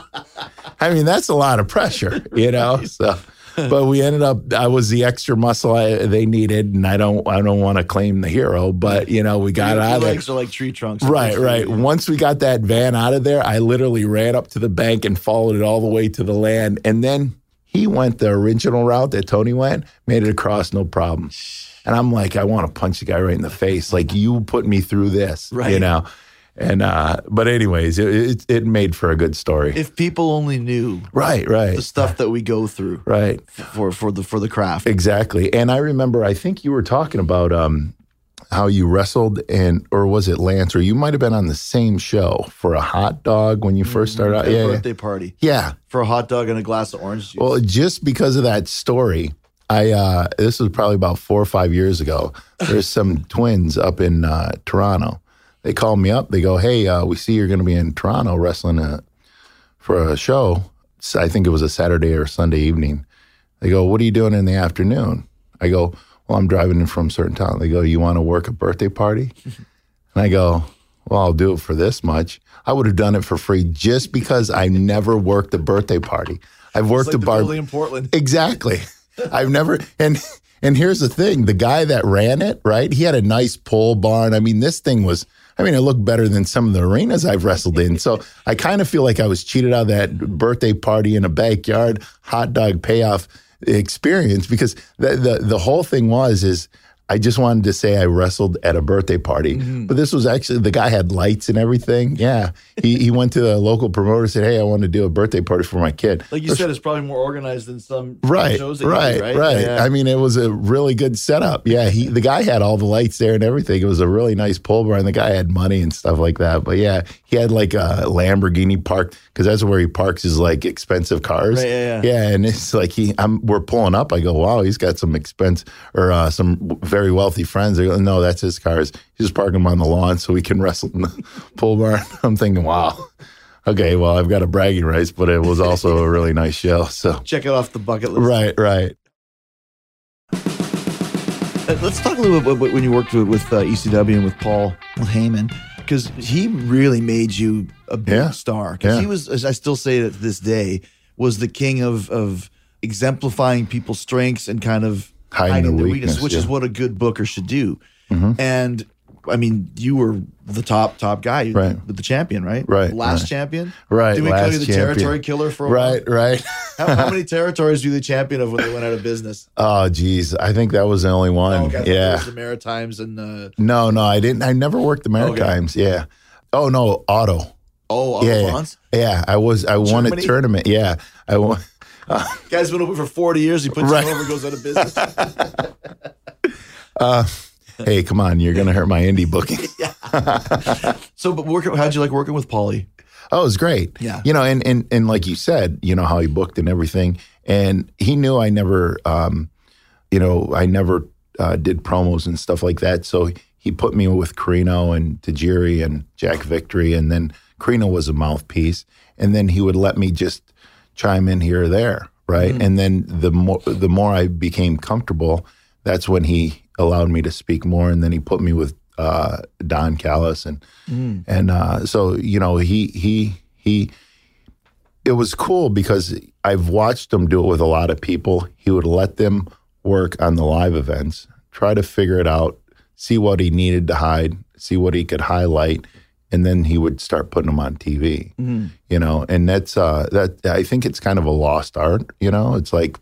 I mean, that's a lot of pressure, you know? So, but we ended up, I was the extra muscle I, they needed, and I don't I don't want to claim the hero, but, you know, we got Your out of there. legs are like tree trunks. Right, right. Once we got that van out of there, I literally ran up to the bank and followed it all the way to the land. And then he went the original route that Tony went, made it across, no problem. And I'm like, I want to punch the guy right in the face. Like, you put me through this, right. you know? And, uh, but anyways, it, it it made for a good story. If people only knew, right, right, the stuff that we go through, right, for for the for the craft, exactly. And I remember, I think you were talking about um, how you wrestled, and or was it Lance, or you might have been on the same show for a hot dog when you first started out, a yeah, birthday yeah. party, yeah, for a hot dog and a glass of orange juice. Well, just because of that story, I uh, this was probably about four or five years ago. There's some twins up in uh, Toronto. They called me up. They go, hey, uh, we see you're going to be in Toronto wrestling a, for a show. I think it was a Saturday or Sunday evening. They go, what are you doing in the afternoon? I go, well, I'm driving in from a certain town. They go, you want to work a birthday party? And I go, well, I'll do it for this much. I would have done it for free just because I never worked a birthday party. I've worked it's like a bar. in Portland. Exactly. I've never, and and here's the thing. The guy that ran it, right, he had a nice pole barn. I mean, this thing was, I mean, it looked better than some of the arenas I've wrestled in. So I kind of feel like I was cheated out of that birthday party in a backyard hot dog payoff experience, because the the, the whole thing was is I just wanted to say I wrestled at a birthday party, mm-hmm. but this was actually, the guy had lights and everything. Yeah. he he went to the local promoter and said, hey, I want to do a birthday party for my kid. Like you said, it's probably more organized than some right, shows. That right, you do, right, right. Yeah. I mean, it was a really good setup. Yeah, he the guy had all the lights there and everything. It was a really nice pole bar, and the guy had money and stuff like that. But yeah, he had like a Lamborghini parked, because that's where he parks his like expensive cars. Right, yeah, yeah. yeah, and it's like he, I'm, we're pulling up. I go, wow, he's got some expense or uh, some very wealthy friends. They go, no, that's his cars. He's just parking them on the lawn so we can wrestle in the pole barn. I'm thinking, wow. Okay, well, I've got a bragging rights, but it was also a really nice show. So check it off the bucket list. Right, right. Let's talk a little bit about when you worked with, with uh, E C W and with Paul with Heyman, because he really made you a big yeah. star. Because yeah. he was, as I still say it to this day, was the king of of exemplifying people's strengths and kind of hiding, hiding the their weakness, weakness, which yeah. is what a good booker should do. Mm-hmm. And I mean, you were the top top guy, right. with the champion, right? Right. Last right. champion, right? Did we last call you the champion. territory killer for a right? while? Right. how, how many territories were you the champion of when they went out of business? Oh, geez, I think that was the only one. Oh, okay. Yeah. It was the Maritimes and uh, no, no, I didn't. I never worked the Maritimes. Okay. Yeah. Oh no, Otto. Oh, Otto yeah, France? Yeah, I was. I won a tournament. Yeah, I won. Uh, Guy's been open for forty years. He puts right. it over, goes out of business. uh, hey, come on, you're gonna hurt my indie booking. So, but working, how'd you like working with Paulie? Oh, it was great. Yeah, you know, and and and like you said, you know how he booked and everything, and he knew I never, um, you know, I never uh, did promos and stuff like that. So he put me with Carino and Tajiri and Jack Victory, and then Carino was a mouthpiece, and then he would let me just chime in here or there, right? Mm-hmm. And then the more the more I became comfortable, that's when he allowed me to speak more, and then he put me with uh, Don Callis, and mm. and uh, so you know he he he. It was cool because I've watched him do it with a lot of people. He would let them work on the live events, try to figure it out, see what he needed to hide, see what he could highlight, and then he would start putting them on T V. Mm. You know, and that's uh, that. I think it's kind of a lost art. You know, it's like,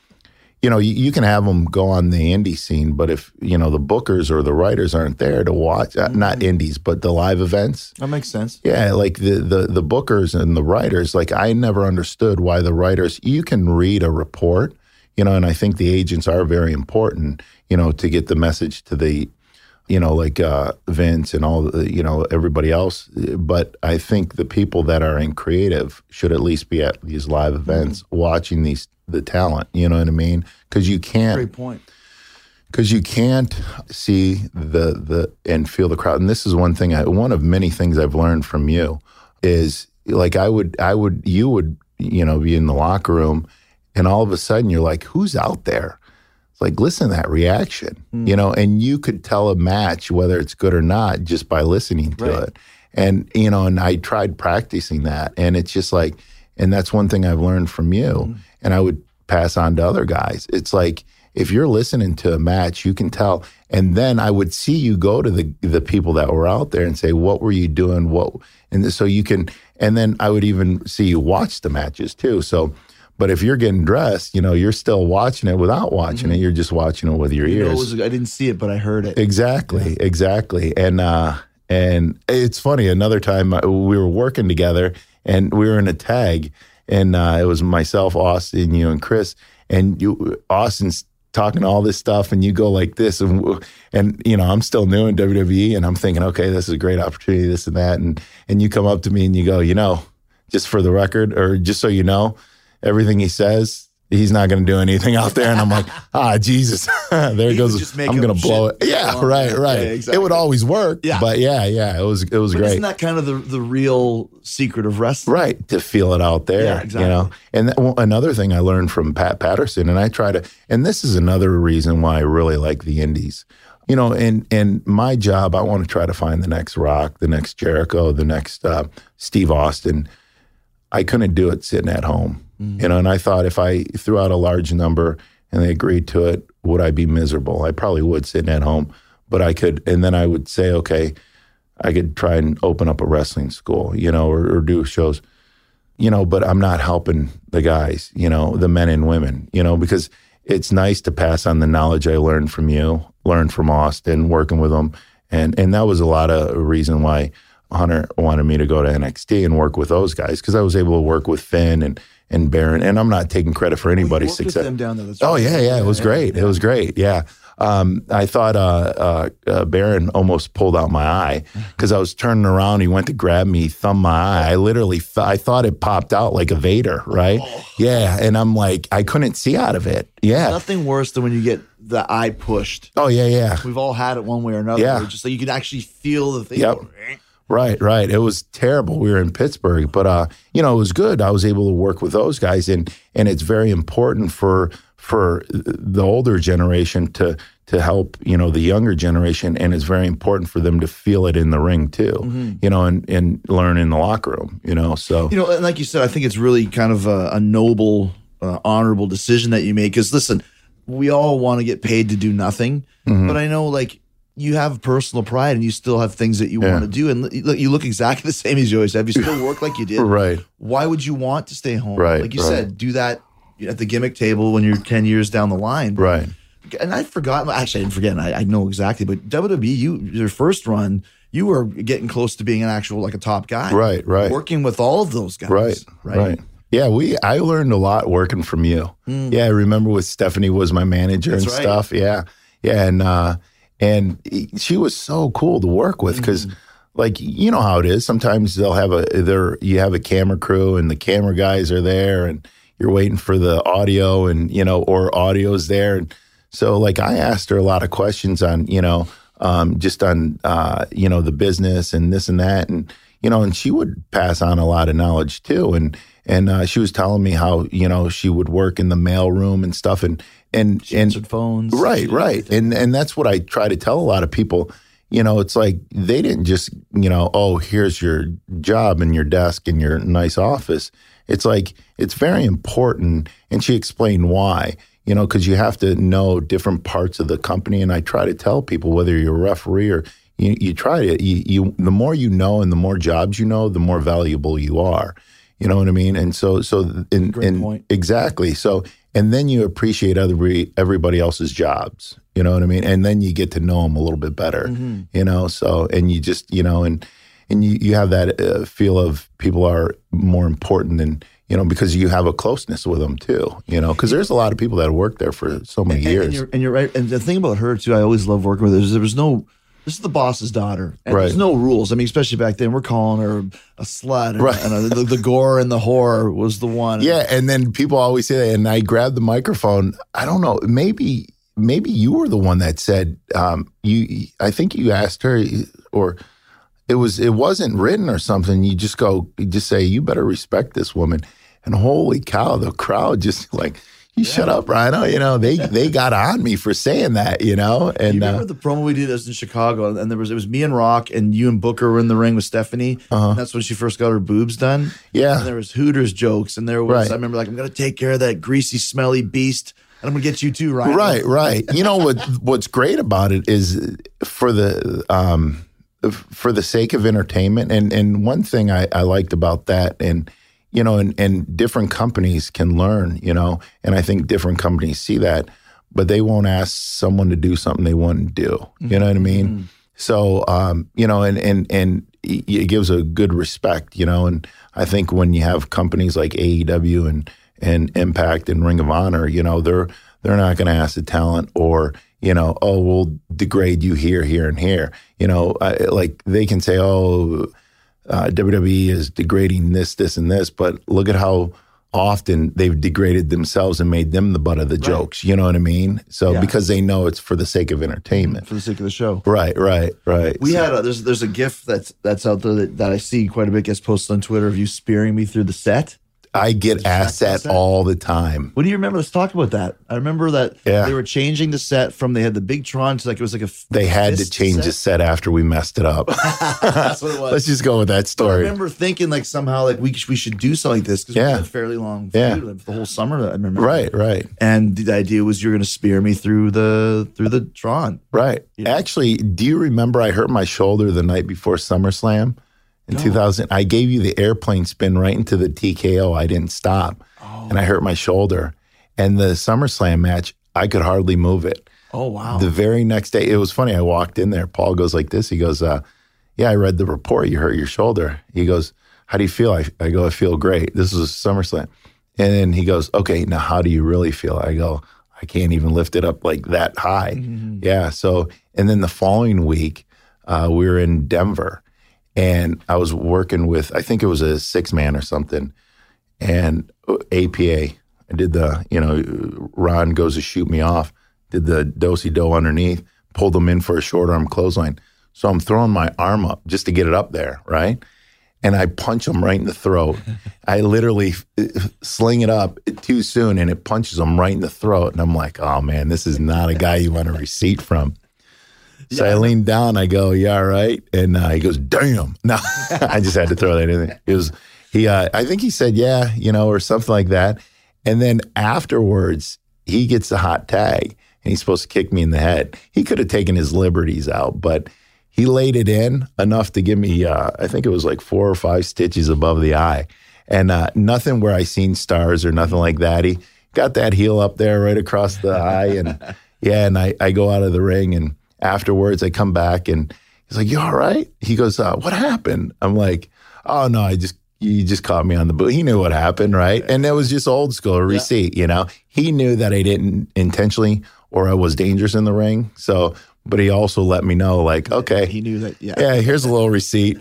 you know, you, you can have them go on the indie scene, but if, you know, the bookers or the writers aren't there to watch, uh, not indies, but the live events. That makes sense. Yeah, like the, the the bookers and the writers, like I never understood why the writers, you can read a report, you know, and I think the agents are very important, you know, to get the message to the, you know, like uh, Vince and all, the, you know, everybody else. But I think the people that are in creative should at least be at these live events mm-hmm. watching these the talent, you know what I mean? Because you can't. Great point. Because you can't see the the and feel the crowd. And this is one thing. I, one of many things I've learned from you is like I would I would you would you know be in the locker room, and all of a sudden you're like, who's out there? It's like, listen to that reaction, mm. you know, and you could tell a match whether it's good or not just by listening to right. it. And you know, and I tried practicing that, and it's just like, and that's one thing I've learned from you. Mm. And I would pass on to other guys. It's like, if you're listening to a match, you can tell. And then I would see you go to the the people that were out there and say, what were you doing? What? And so you can, and then I would even see you watch the matches too. So, but if you're getting dressed, you know, you're still watching it without watching mm-hmm. it. You're just watching it with your you ears. Know, it was, I didn't see it, but I heard it. Exactly, yeah. exactly. And, uh, and it's funny, another time we were working together and we were in a tag. And uh, it was myself, Austin, you, and Chris. And you, Austin's talking all this stuff, and you go like this. And, and you know, I'm still new in W W E, and I'm thinking, okay, this is a great opportunity, this and that. And and you come up to me and you go, you know, just for the record, or just so you know, everything he says, he's not going to do anything out there. And I'm like, ah, Jesus, there it goes. I'm going to blow it. Yeah, right, right. Yeah, exactly. It would always work. Yeah. But yeah, yeah, it was it was but great. Isn't that kind of the, the real secret of wrestling? Right, to feel it out there. Yeah, exactly. You know? And that, well, another thing I learned from Pat Patterson, and I try to, and this is another reason why I really like the indies. You know, and and my job, I want to try to find the next Rock, the next Jericho, the next uh, Steve Austin. I couldn't do it sitting at home. You know, and I thought if I threw out a large number and they agreed to it, would I be miserable? I probably would sitting at home, but I could, and then I would say, okay, I could try and open up a wrestling school, you know, or, or do shows, you know, but I'm not helping the guys, you know, the men and women, you know, because it's nice to pass on the knowledge I learned from you, learned from Austin, working with him. And and that was a lot of reason why Hunter wanted me to go to N X T and work with those guys, because I was able to work with Finn and and Baron. And I'm not taking credit for anybody's worked with success. them down there, that's Oh right. yeah, yeah, it was Yeah, great. yeah. It was great. Yeah. Um, I thought uh, uh, uh, Baron almost pulled out my eye because I was turning around. He went to grab me, thumbed my eye. I literally, th- I thought it popped out like a Vader, right? Oh. Yeah, and I'm like, I couldn't see out of it. Yeah. Nothing worse than when you get the eye pushed. Oh yeah, yeah. We've all had it one way or another. Yeah. where just like you can actually feel the thing. Yep. go, "Eh." Right, right. It was terrible. We were in Pittsburgh, but uh, you know, it was good. I was able to work with those guys, and and it's very important for for the older generation to to help, you know, the younger generation, and it's very important for them to feel it in the ring too, Mm-hmm. you know, and and learn in the locker room, you know. So You know, and like you said, I think it's really kind of a, a noble, uh, honorable decision that you made. Because listen, we all want to get paid to do nothing, Mm-hmm. but I know like you have personal pride and you still have things that you Yeah. want to do. And look, you look exactly the same as you always have. You still work like you did. Right. Why would you want to stay home? Right, Like you right. said, do that at the gimmick table when you're ten years down the line. right. And I forgot. Actually, I didn't forget. And I, I know exactly. But W W E, you your first run, you were getting close to being an actual like a top guy. Right, right. Working with all of those guys. Right, right, Yeah, we. I learned a lot working from you. Yeah, I remember with Stephanie was my manager That's and right. stuff. Yeah, yeah, and uh, and she was so cool to work with because, like, you know how it is. Sometimes they'll have a there. You have a camera crew and the camera guys are there, and you're waiting for the audio, and you know, or audio's there. And so, like, I asked her a lot of questions on, you know, um, just on, uh, you know, the business and this and that, and you know, and she would pass on a lot of knowledge too, and. And uh, she was telling me how, you know, she would work in the mail room and stuff, and and She and answered phones. right, She did right, everything. and and that's what I try to tell a lot of people. You know, it's like they didn't just, you know, oh, here's your job and your desk and your nice office. It's like it's very important, and she explained why. You know, because you have to know different parts of the company, and I try to tell people whether you're a referee or you, you try to you, you the more you know and the more jobs you know, the more valuable you are. You know what I mean? And so, so, in, Great in, point. exactly. So, and then you appreciate every, everybody else's jobs, you know what I mean? And then you get to know them a little bit better, Mm-hmm. you know? So, and you just, you know, and, and you, you have that uh, feel of people are more important than, you know, because you have a closeness with them too, you know, because there's a lot of people that work there for so many And, years. and, you're, and you're right. And the thing about her too, I always love working with her. Is there was no. This is the boss's daughter. And Right. there's no rules. I mean, especially back then, we're calling her a slut. And, Right. and the, the gore and the whore was the one. Yeah, and then people always say that, and I grabbed the microphone. I don't know, maybe maybe you were the one that said um, you. I think you asked her, or it was it wasn't written or something. You just go, you just say, you better respect this woman. And holy cow, the crowd just like, you shut up, Rhino. You know, they they got on me for saying that. You know, and You remember uh, the promo we did us in Chicago, and there was it was me and Rock, and you and Booker were in the ring with Stephanie. And that's when she first got her boobs done. Uh-huh. Yeah. and there was Hooters jokes, and there was Right. I remember like I'm gonna take care of that greasy, smelly beast, and I'm gonna get you too, right? Right, right. You know what? What's great about it is for the um, for the sake of entertainment, and and one thing I, I liked about that, and you know, and and different companies can learn, you know, and I think different companies see that, but they won't ask someone to do something they wouldn't do. You know what I mean? So, um, you know, and and and it gives a good respect, you know, and I think when you have companies like A E W and and Impact and Ring of Honor, you know, they're they're not going to ask the talent or, you know, oh, we'll degrade you here, here, and here. You know, I, like they can say, oh, uh, W W E is degrading this, this, and this, but look at how often they've degraded themselves and made them the butt of the jokes. You know what I mean? So Yeah. because they know it's for the sake of entertainment. For the sake of the show. Right, right, right. We So- had a, there's there's a GIF that's that's out there that, that I see quite a bit gets posted on Twitter of you spearing me through the set. I get asked that set? all the time. What do you remember? Let's talk about that. I remember that Yeah. they were changing the set from they had the big Tron to like it was like a f- They had to fist change set. the set after we messed it up. That's what it was. Let's just go with that I story. remember thinking like somehow like we we should do something like this because we Yeah. had a fairly long Yeah. feud like, the whole summer. I remember Right, right, And the idea was you're going to spear me through the through the Tron. right. Yeah. Actually, do you remember I hurt my shoulder the night before SummerSlam in two thousand? I gave you the airplane spin right into the T K O. I didn't stop, Oh. and I hurt my shoulder. And the SummerSlam match, I could hardly move it. Oh, wow. The very next day, it was funny. I walked in there. Paul goes like this. He goes, uh, yeah, I read the report. You hurt your shoulder. He goes, how do you feel? I, I go, I feel great. This is SummerSlam. And then he goes, okay, now how do you really feel? I go, I can't even lift it up like that high. Mm-hmm. Yeah. So, and then the following week, uh, we were in Denver and I was working with, I think it was a six man or something, and A P A. I did the, you know, Ron goes to shoot me off, did the do-si-do underneath, pulled him in for a short arm clothesline. So I'm throwing my arm up just to get it up there, right? And I punch him right in the throat. I literally sling it up too soon, and it punches him right in the throat. And I'm like, oh, man, this is not a guy you want a receipt from. So yeah. I lean down. I go, yeah, all right. And uh, he goes, damn. No, I just had to throw that in there. It was, he, uh, I think he said, yeah, you know, or something like that. And then afterwards, he gets a hot tag, and he's supposed to kick me in the head. He could have taken his liberties out, but he laid it in enough to give me, uh, I think it was like four or five stitches above the eye. And uh, nothing where I seen stars or nothing like that. He got that heel up there right across the eye. And yeah, and I, I go out of the ring, and afterwards I come back and he's like, you all right? He goes, uh, what happened? I'm like, oh no, I just, you just caught me on the boot. He knew what happened, right? And that was just old school, a receipt, yeah. you know? He knew that I didn't intentionally or I was dangerous in the ring. So, but he also let me know, like, okay. He knew that, yeah. Yeah, here's a little receipt.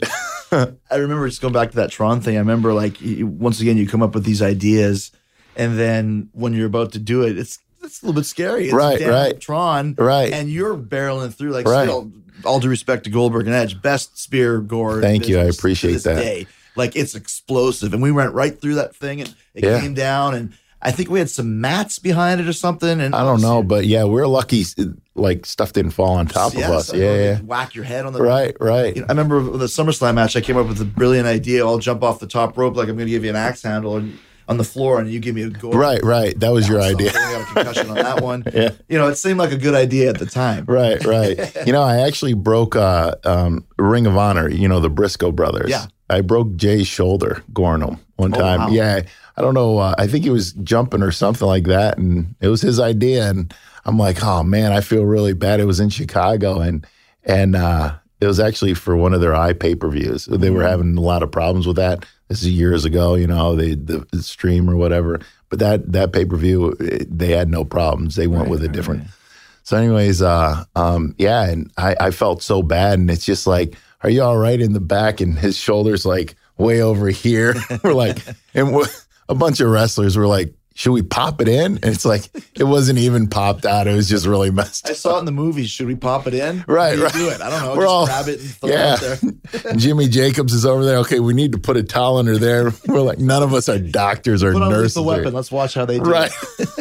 I remember just going back to that Tron thing. I remember, like, you, once again, you come up with these ideas, and then when you're about to do it, it's it's a little bit scary. It's right, damn right. Tron. Right. And you're barreling through, like, right. still, all due respect to Goldberg and Edge, best spear gore. Thank you. I appreciate to this that. Day. Like, it's explosive. And we went right through that thing, and it yeah. came down, and I think we had some mats behind it or something. And I don't know, but yeah, we're lucky. Like, stuff didn't fall on top yes, of us. I Yeah, yeah. Whack your head on the right, right. You know, I remember the SummerSlam match. I came up with a brilliant idea. I'll jump off the top rope like I'm going to give you an axe handle and, on the floor, and you give me a goal. Right, right. That was your idea. I got a concussion on that one. yeah. You know, it seemed like a good idea at the time. Right, right. You know, I actually broke uh, um, Ring of Honor. You know, the Briscoe brothers. Yeah. I broke Jay's shoulder, goring him one Oh, time. wow. Yeah. I don't know. Uh, I think he was jumping or something like that, and it was his idea. And I'm like, oh man, I feel really bad. It was in Chicago, and and uh, it was actually for one of their eye pay per views. They were having a lot of problems with that. This is years ago, you know, they the, the stream or whatever. But that that pay per view, they had no problems. They went Right, with a right, different. right. So, anyways, uh, um, yeah, and I, I felt so bad, and it's just like, are you all right in the back? And his shoulders like way over here. We're like, and we're, a bunch of wrestlers were like, should we pop it in? And it's like, it wasn't even popped out. It was just really messed I up. saw it in the movies. Should we pop it in? Right, How do you right. do it? I don't know. We're Just all- grab it and throw yeah. it out there. Jimmy Jacobs is over there. Okay, we need to put a towel under there. We're like, none of us are doctors or Put on nurses. the or- weapon. Let's watch how they do Right.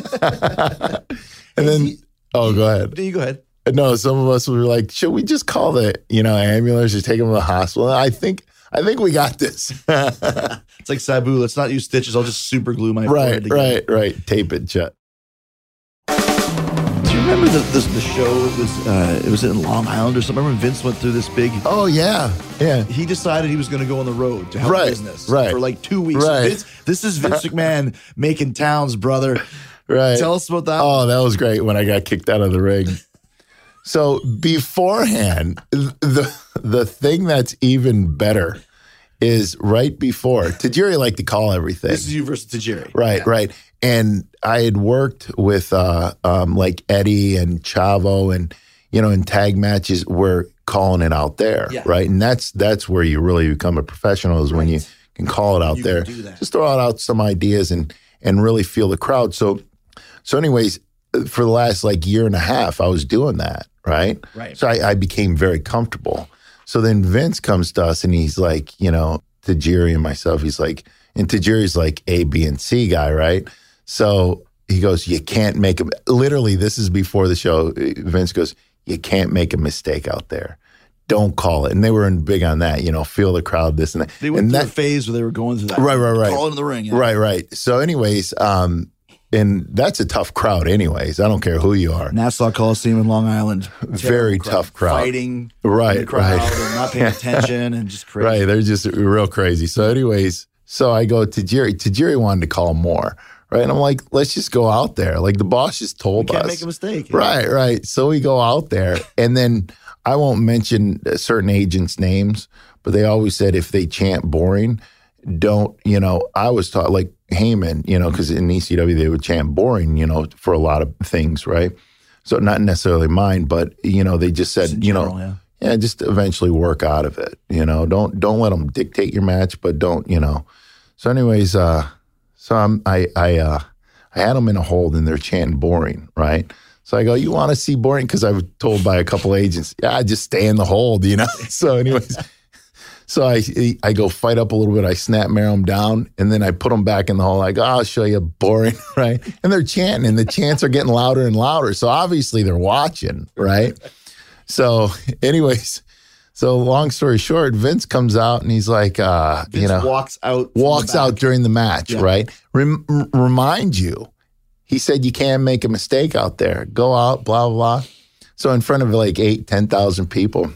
it. And then, oh, go ahead. You go ahead. No, some of us were like, should we just call the, you know, ambulance or take him to the hospital? And I think, I think we got this. It's like Sabu. Let's not use stitches. I'll just super glue my right, forehead together. right, right. Tape it shut. Do you remember the the, the show? It was uh, it was in Long Island or something. Remember when Vince went through this big? Oh, yeah. Yeah. He decided he was going to go on the road to help Right, business right. for like two weeks. Right. Vince, this is Vince McMahon making towns, brother. Right. Tell us about that. Oh, that was great when I got kicked out of the ring. So beforehand, the the thing that's even better is right before. Tajiri liked to call everything. This is you versus Tajiri. Right, Yeah. right. And I had worked with uh, um, like Eddie and Chavo, and you know, in tag matches, we're calling it out there, Yeah. right? And that's that's where you really become a professional, is when you can call it out You there. can do that. Just throw out some ideas and and really feel the crowd. So, so anyways, for the last like year and a half, I was doing that, right? Right. So I, I became very comfortable. So then Vince comes to us and he's like, you know, Tajiri and myself, he's like, and Tajiri's like A, B, and C guy, right? So he goes, you can't make a, literally, this is before the show. Vince goes, you can't make a mistake out there. Don't call it. And they were in big on that, you know, feel the crowd, this and that. They went and through that, a phase where they were going through that. Right, right, right. Call into the ring. yeah. Right, right. So anyways, um, and that's a tough crowd anyways. I don't care who you are. Nassau Coliseum in Long Island. Very Terrible tough crowd. Fighting Right, in the crowd right. and not paying attention and just crazy. Right, they're just real crazy. So anyways, so I go, Tajiri. Tajiri wanted to call more, right? And I'm like, let's just go out there. Like the boss just told You can't us. make a mistake. Right, right. So we go out there, and then I won't mention certain agents' names, but they always said if they chant boring, don't, you know, I was taught like Heyman, you know, because in E C W they would chant boring, you know, for a lot of things, right? So not necessarily mine, but, you know, they just said, Just in you general, know, yeah. yeah, just eventually work out of it, you know, don't don't let them dictate your match, but don't, you know. So anyways, uh, so I'm, I, I, uh, I had them in a hold and they're chanting boring, right? So I go, you want to see boring? Because I was told by a couple agents, yeah, I just stay in the hold, you know? So anyways, so I I go fight up a little bit. I snap marrow them down, and then I put them back in the hole. I go, I'll show you boring, right? And they're chanting, and the chants are getting louder and louder. So obviously they're watching, right? So anyways, so long story short, Vince comes out, and he's like, uh, Vince you know, walks out. from walks the back. out during the match, Yeah. right? Rem- r- remind you, he said you can't make a mistake out there. Go out, blah, blah, blah. So in front of like eight, ten thousand people.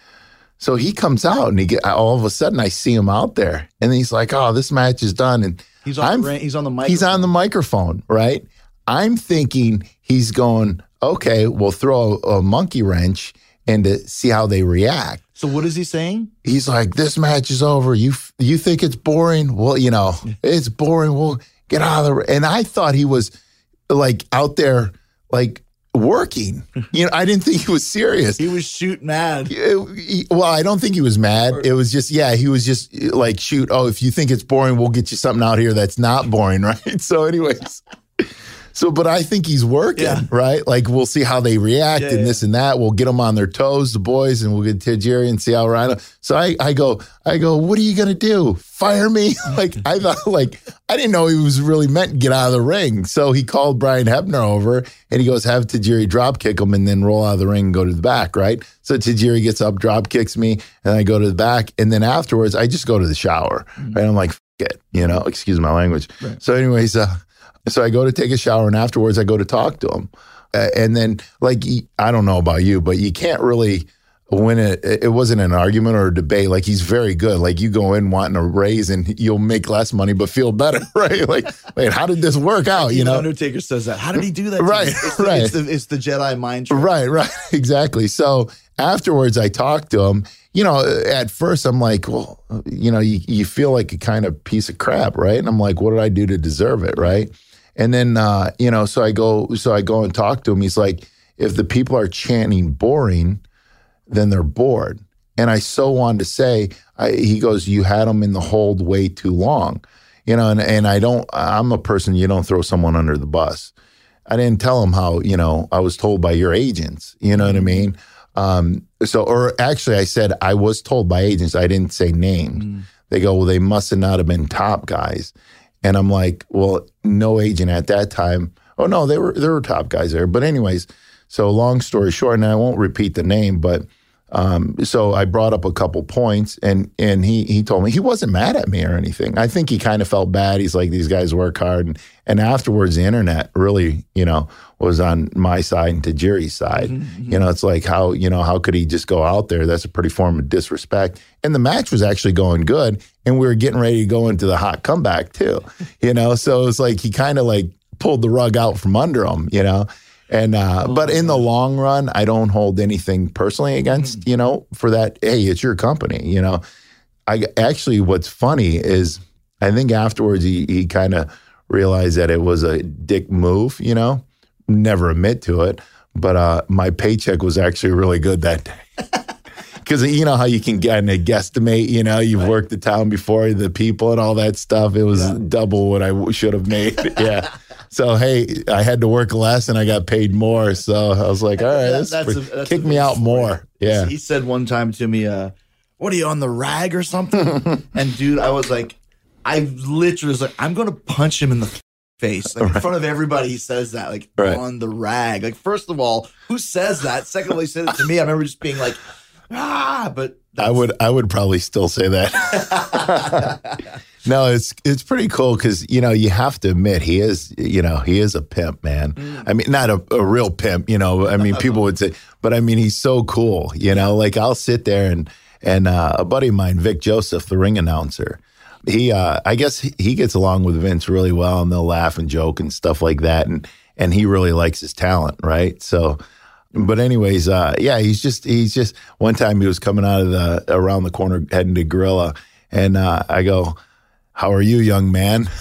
So he comes out, and he get, all of a sudden I see him out there, and he's like, "Oh, this match is done." And He's on. I'm, the, ra- he's on the mic. he's on the microphone, right? I'm thinking he's going, "Okay, we'll throw a, a monkey wrench and to see how they react." So what is he saying? He's like, "This match is over. You you think it's boring? Well, you know, it's boring. We'll get out of the." And I thought he was like out there, like working. You know, I didn't think he was serious. He was shoot mad. It- he- well, I don't think he was mad. It was just, yeah, he was just like, shoot, oh, if you think it's boring, we'll get you something out here that's not boring, right? So, anyways. So, but I think he's working, Yeah. right? Like, we'll see how they react Yeah, and yeah. this and that. We'll get them on their toes, the boys, and we'll get Tajiri and see how Rhino. So I, I go, I go, what are you going to do? Fire me? Like, I thought, like, I didn't know he was really meant to get out of the ring. So he called Brian Hebner over and he goes, have Tajiri drop kick him and then roll out of the ring and go to the back, right? So Tajiri gets up, drop kicks me, and I go to the back. And then afterwards, I just go to the shower, right? I'm like, F- it, you know, excuse my language. So, anyways, uh, so I go to take a shower, and afterwards I go to talk to him. Uh, and then, like, he- I don't know about you, but you can't really win it. It wasn't an argument or a debate. Like, he's very good. Like, you go in wanting a raise, and you'll make less money but feel better, right? Like, wait, how did this work out? You Even know, Undertaker says that. How did he do that? to Right, you? It's the, right. It's the, it's the Jedi mind trick. Right, right, exactly. So afterwards, I talked to him. You know, at first, I'm like, well, you know, you, you feel like a kind of piece of crap, right? And I'm like, what did I do to deserve it, right? And then, uh, you know, so I go, so I go and talk to him. He's like, if the people are chanting boring, then they're bored. And I so wanted to say, I, he goes, you had them in the hold way too long, you know. And and I don't, I'm a person, you don't throw someone under the bus. I didn't tell him how, you know, I was told by your agents, you know what I mean? Um, so, or actually I said, I was told by agents, I didn't say names. Mm. They go, well, they must have not have been top guys. And I'm like, well, no agent at that time. Oh no, they were, there were top guys there. But anyways, so long story short, and I won't repeat the name, but um, so I brought up a couple points, and and he he told me he wasn't mad at me or anything. I think he kind of felt bad. He's like, these guys work hard, and and afterwards the internet really, you know, was on my side and Tajiri's side. Mm-hmm. You know, it's like how you know how could he just go out there? That's a pretty form of disrespect. And the match was actually going good, and we were getting ready to go into the hot comeback too. You know, so it was like he kind of like pulled the rug out from under him. You know. And uh, oh, but in the long run, I don't hold anything personally against, you know, for that. Hey, it's your company, you know. I actually, what's funny is I think afterwards he he kind of realized that it was a dick move, you know. Never admit to it, but uh, my paycheck was actually really good that day. Because you know how you can kind of guesstimate, you know, you've right. worked the town before, the people and all that stuff. It was yeah. double what I w- should have made. Yeah. So, hey, I had to work less and I got paid more. So I was like, all right, that, that's a, that's kick me out story. more. Yeah. He said one time to me, uh, what are you, on the rag or something? And dude, I was like, I literally was like, I'm going to punch him in the face. Like, right. in front of everybody, he says that, like, right. on the rag. Like, first of all, who says that? Second of all, he said it to me. I remember just being like, ah, but I would I would probably still say that. No, it's it's pretty cool because, you know, you have to admit he is, you know, he is a pimp, man. Mm. I mean, not a, a real pimp, you know. I mean, people would say, but I mean, he's so cool, you know. Like, I'll sit there and and uh, a buddy of mine, Vic Joseph, the ring announcer, he, uh, I guess he, he gets along with Vince really well, and they'll laugh and joke and stuff like that. And and he really likes his talent, right? So, but anyways, uh, yeah, he's just he's just. One time he was coming out of the around the corner heading to Gorilla, and uh, I go, "How are you, young man?"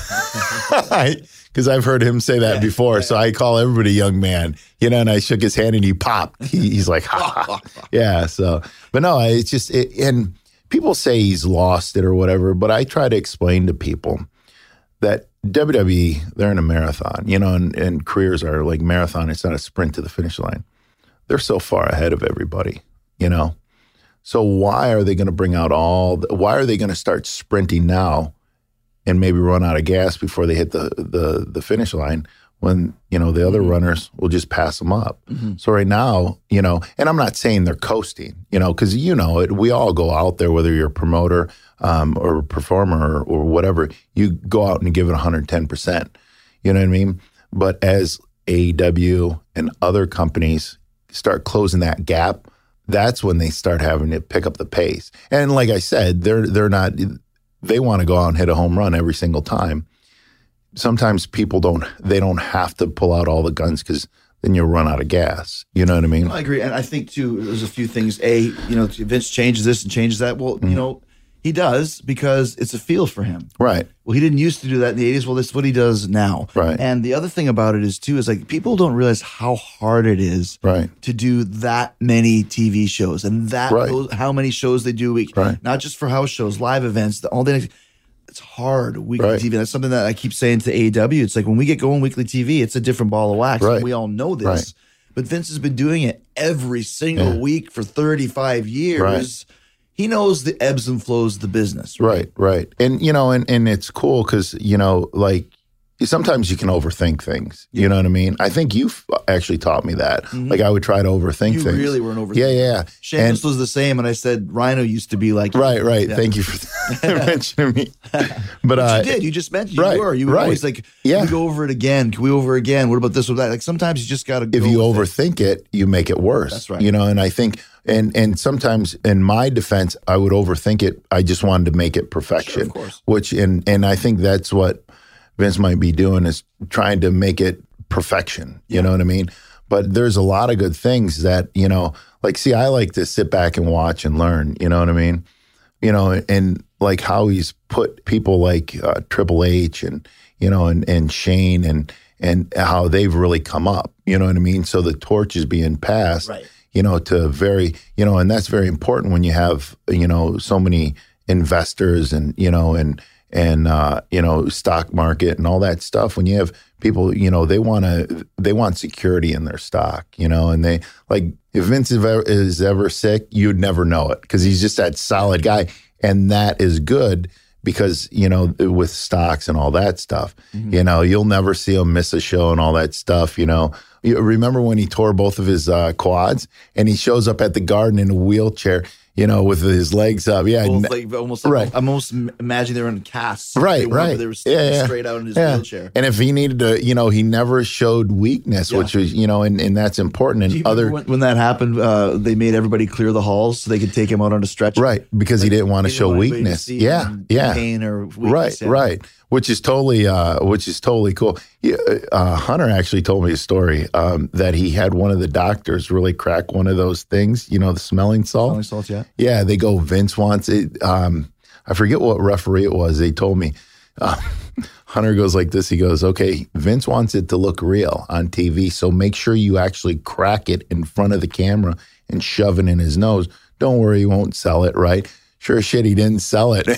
Because I've heard him say that yeah, before, yeah. So I call everybody young man, you know. And I shook his hand, and he popped. He, he's like, ha, ha. Yeah. So, but no, it's just it, and. People say he's lost it or whatever, but I try to explain to people that W W E, they're in a marathon, you know, and, and careers are like marathon. It's not a sprint to the finish line. They're so far ahead of everybody, you know. So why are they going to bring out all, the, why are they going to start sprinting now and maybe run out of gas before they hit the the, the finish line when, you know, the other mm-hmm. runners will just pass them up. Mm-hmm. So right now, you know, and I'm not saying they're coasting, you know, because, you know, it, we all go out there, whether you're a promoter um, or a performer or, or whatever, you go out and give it one hundred ten percent. You know what I mean? But as A E W and other companies start closing that gap, that's when they start having to pick up the pace. And like I said, they're they're not, they want to go out and hit a home run every single time. Sometimes people don't, they don't have to pull out all the guns because then you'll run out of gas. You know what I mean? I agree. And I think, too, there's a few things. A, you know, Vince changes this and changes that. Well, mm-hmm. you know, he does because it's a feel for him. Right. Well, he didn't used to do that in the eighties. Well, that's what he does now. Right. And the other thing about it is, too, is like people don't realize how hard it is right. to do that many T V shows and that right. those, how many shows they do a week. Right. Not just for house shows, live events, the, all the It's hard weekly right. T V. That's something that I keep saying to A E W. It's like when we get going weekly T V, it's a different ball of wax. Right. We all know this. Right. But Vince has been doing it every single yeah. week for thirty-five years. Right. He knows the ebbs and flows of the business. Right, right. right. And, you know, and, and it's cool because, you know, like sometimes you can overthink things. You yeah. know what I mean? I think you've actually taught me that. Mm-hmm. Like I would try to overthink you things. You really were an overthinker. Yeah, yeah. Sheamus was the same. And I said, Rhino used to be like. Right, right. Yeah. Thank you for mentioning me. But, but uh, you did. You just mentioned you right, were. You were right. always like, yeah. can we go over it again? Can we over again? What about this or that? Like sometimes you just got to go If you with overthink it. it, you make it worse. That's right. You know, and I think, and and sometimes in my defense, I would overthink it. I just wanted to make it perfection. Sure, of course. Which, and, and I think that's what Vince might be doing is trying to make it perfection. You yeah. know what I mean? But there's a lot of good things that, you know, like, see, I like to sit back and watch and learn, you know what I mean? You know, and like how he's put people like uh, Triple H and, you know, and, and Shane and, and how they've really come up, you know what I mean? So the torch is being passed, right. you know, to very, you know, and that's very important when you have, you know, so many investors and, you know, and, and, uh, you know, stock market and all that stuff. When you have people, you know, they want to, they want security in their stock, you know, and they like, if Vince is ever, is ever sick, you'd never know it because he's just that solid guy. And that is good because, you know, with stocks and all that stuff, mm-hmm. you know, you'll never see him miss a show and all that stuff, you know. You remember when he tore both of his uh, quads and he shows up at the Garden in a wheelchair, you know, with his legs up. Yeah. Both, like, almost like, right. I'm almost imagining they were in casts. Right, they right. They were yeah, yeah. straight out in his yeah. wheelchair. And if he needed to, you know, he never showed weakness, yeah. which was, you know, and, and that's important. And other when, when that happened, uh, they made everybody clear the halls so they could take him out on a stretcher. Right, because like, he didn't want to show weakness. Yeah, yeah. Pain or weakness. Right, yeah. right. Which is totally, uh, which is totally cool. Yeah, uh, Hunter actually told me a story um, that he had one of the doctors really crack one of those things, you know, the smelling salt. Smelling salt, yeah. Yeah, they go, Vince wants it. Um, I forget what referee it was. They told me. Uh, Hunter goes like this. He goes, okay, Vince wants it to look real on T V, so make sure you actually crack it in front of the camera and shove it in his nose. Don't worry, he won't sell it, right? Sure as shit, he didn't sell it.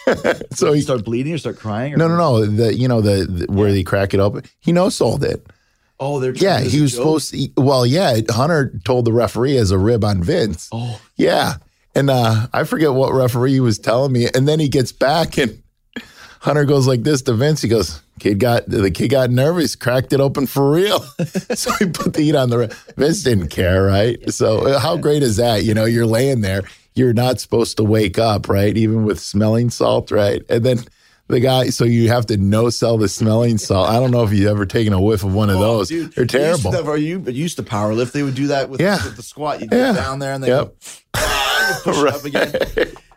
So Did he you start bleeding or start crying? Or no, no, no. The you know the, the where yeah. they crack it open. He no sold it. Oh, they're yeah. He was supposed to. Well, yeah. Hunter told the referee as a rib on Vince. Oh, yeah. And uh, I forget what referee was telling me. And then he gets back and Hunter goes like this to Vince. He goes, "Kid got the kid got nervous, cracked it open for real." So he put the heat on the rib. Vince didn't care, right? So how great is that? You know, you're laying there. You're not supposed to wake up, right? Even with smelling salt, right? And then the guy, so you have to no sell the smelling salt. I don't know if you've ever taken a whiff of one of oh, those. Dude, They're terrible. Used to, are you used to power lift? They would do that with, yeah. with the squat. You yeah. get down there and they yep. go, ah, you push right. it up again.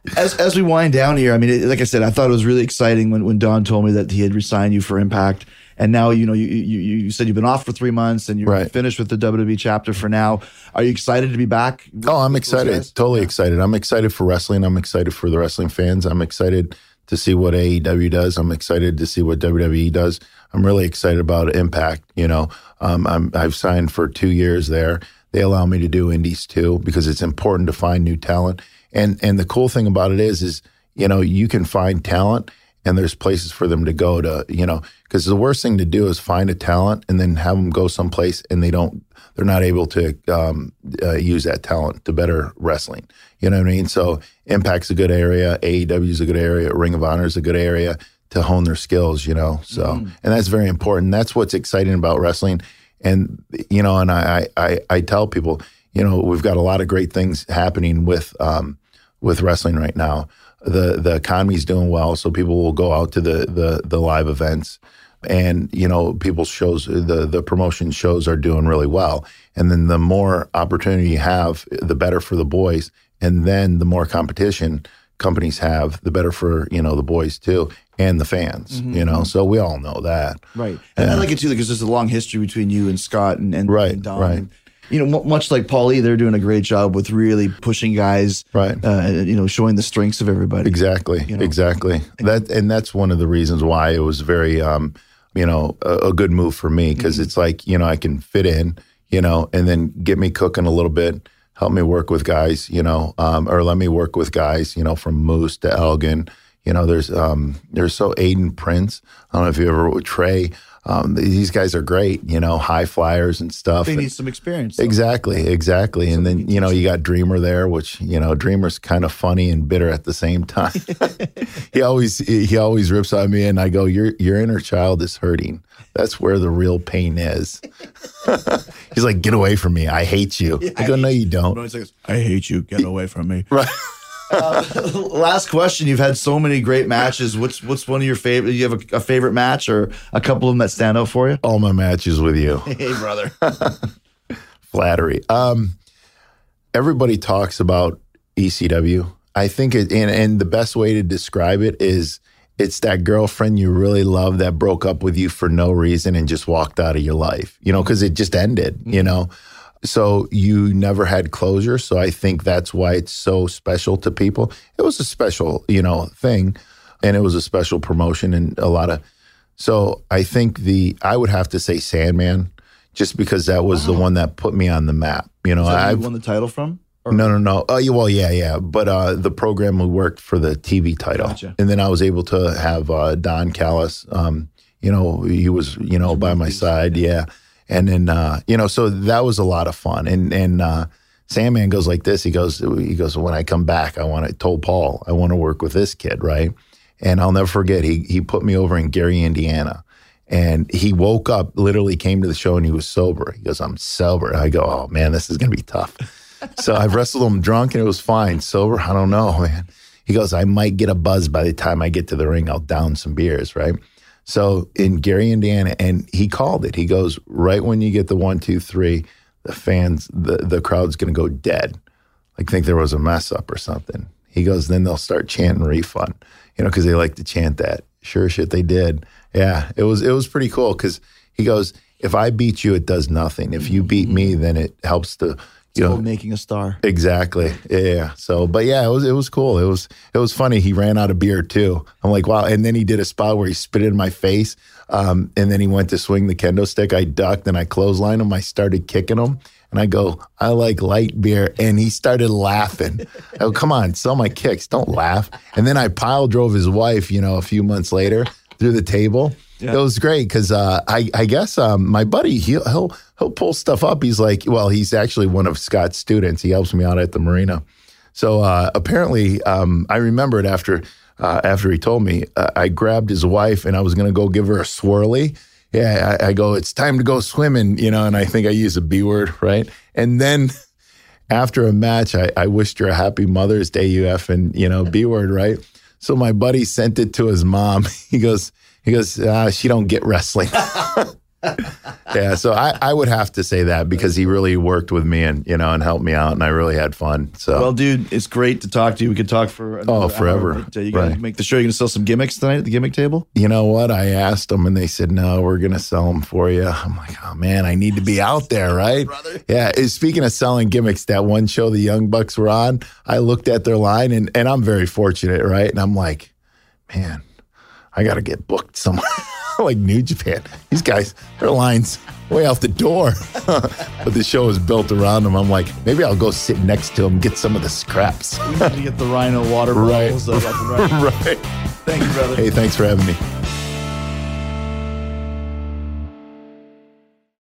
As as we wind down here, I mean, it, like I said, I thought it was really exciting when, when Don told me that he had resigned you for Impact. And now, you know, you, you you said you've been off for three months and you're Right. finished with the W W E chapter for now. Are you excited to be back? Oh, I'm with those excited. guys? Totally excited. I'm excited for wrestling. I'm excited for the wrestling fans. I'm excited to see what A E W does. I'm excited to see what W W E does. I'm really excited about Impact. You know, um, I'm, I've signed for two years there. They allow me to do indies too because it's important to find new talent. And and the cool thing about it is, is you know, you can find talent and there's places for them to go to, you know, because the worst thing to do is find a talent and then have them go someplace and they don't, they're not able to um, uh, use that talent to better wrestling. You know what I mean? So Impact's a good area. A E W is a good area. Ring of Honor is a good area to hone their skills, you know? So, mm. and that's very important. That's what's exciting about wrestling. And, you know, and I, I, I tell people, you know, we've got a lot of great things happening with, um, with wrestling right now. The the economy's doing well, so people will go out to the the, the live events, and you know people's shows, the the promotion shows are doing really well. And then the more opportunity you have, the better for the boys. And then the more competition companies have, the better for you know the boys too and the fans. Mm-hmm. You know, so we all know that, right? And yeah. I like it too because there's a long history between you and Scott and and, right, and Don. Right. And, you know, m- much like Paul E, they're doing a great job with really pushing guys, right? Uh, you know, showing the strengths of everybody. Exactly, you know? exactly. That and that's one of the reasons why it was very, um, you know, a, a good move for me because mm-hmm. it's like you know I can fit in, you know, and then get me cooking a little bit, help me work with guys, you know, um, or let me work with guys, you know, from Moose to Elgin. You know, there's um, there's so Aiden Prince. I don't know if you ever with Trey. Um, these guys are great, you know, high flyers and stuff. They need some experience. Though. Exactly, exactly. And then, you know, you got Dreamer there, which, you know, Dreamer's kind of funny and bitter at the same time. he always he always rips on me and I go, your your inner child is hurting. That's where the real pain is. He's like, get away from me. I hate you. Yeah, I go, I no, you don't. I hate you. Get away from me. Right. Uh, last question. You've had so many great matches. What's what's one of your favorite? Do you have a, a favorite match or a couple of them that stand out for you? All my matches with you. Hey, brother. Flattery. Um, everybody talks about E C W. I think it, and, and the best way to describe it is it's that girlfriend you really love that broke up with you for no reason and just walked out of your life, you know, because it just ended, mm-hmm. you know. So you never had closure. So I think that's why it's so special to people. It was a special, you know, thing, and it was a special promotion and a lot of. So I think the I would have to say Sandman, just because that was wow. the one that put me on the map. You know, I won the title from. Or? No, no, no. Oh, yeah, well, yeah, yeah. But uh, the program we worked for the T V title, gotcha. And then I was able to have uh, Don Callis. Um, you know, he was, you know, by my side, yeah. And then, uh, you know, so that was a lot of fun. And and uh, Sandman goes like this. He goes, he goes. When I come back, I want to. Told Paul, I want to work with this kid, right? And I'll never forget. He he put me over in Gary, Indiana, and he woke up, literally came to the show, and he was sober. He goes, I'm sober. I go, oh man, this is gonna be tough. So I've wrestled him drunk, and it was fine. Sober, I don't know, man. He goes, I might get a buzz by the time I get to the ring. I'll down some beers, right? So in Gary, Indiana, and he called it. He goes, right when you get the one, two, three, the fans, the, the crowd's going to go dead. Like think there was a mess up or something. He goes, then they'll start chanting refund, you know, because they like to chant that. Sure shit, they did. Yeah, it was it was pretty cool because he goes, if I beat you, it does nothing. If you beat me, then it helps to, you know, making a star. Exactly. Yeah. So, but yeah, it was it was cool. It was it was funny. He ran out of beer too. I'm like, wow. And then he did a spot where he spit it in my face. Um, and then he went to swing the kendo stick. I ducked and I clotheslined him. I started kicking him. And I go, I like light beer. And he started laughing. I go, come on, sell my kicks. Don't laugh. And then I pile drove his wife, you know, a few months later through the table. Yeah. It was great because uh, I, I guess um, my buddy, he'll, he'll he'll pull stuff up. He's like, well, he's actually one of Scott's students. He helps me out at the marina. So uh, apparently, um, I remembered after uh, after he told me, uh, I grabbed his wife and I was going to go give her a swirly. Yeah, I, I go, it's time to go swimming, you know, and I think I used a B word, right? And then after a match, I, I wished her a happy Mother's Day, U F, and, you know, B word, right? So my buddy sent it to his mom. He goes, He goes, uh, she don't get wrestling. Yeah, so I, I would have to say that because he really worked with me and you know and helped me out, and I really had fun. So well, dude, it's great to talk to you. We could talk for oh forever. Hour, but, uh, you gotta right. make the show. You're gonna sell some gimmicks tonight at the gimmick table. You know what? I asked them, and they said, "No, we're gonna sell them for you." I'm like, "Oh man, I need to be out there, right?" Brother. Yeah. Speaking of selling gimmicks, that one show the Young Bucks were on, I looked at their line, and and I'm very fortunate, right? And I'm like, man, I got to get booked somewhere. Like New Japan. These guys, their line's way out the door. But the show is built around them. I'm like, maybe I'll go sit next to them and get some of the scraps. We need to get the Rhino water Right. bottles. Up and running. Right. Thank you, brother. Hey, thanks for having me.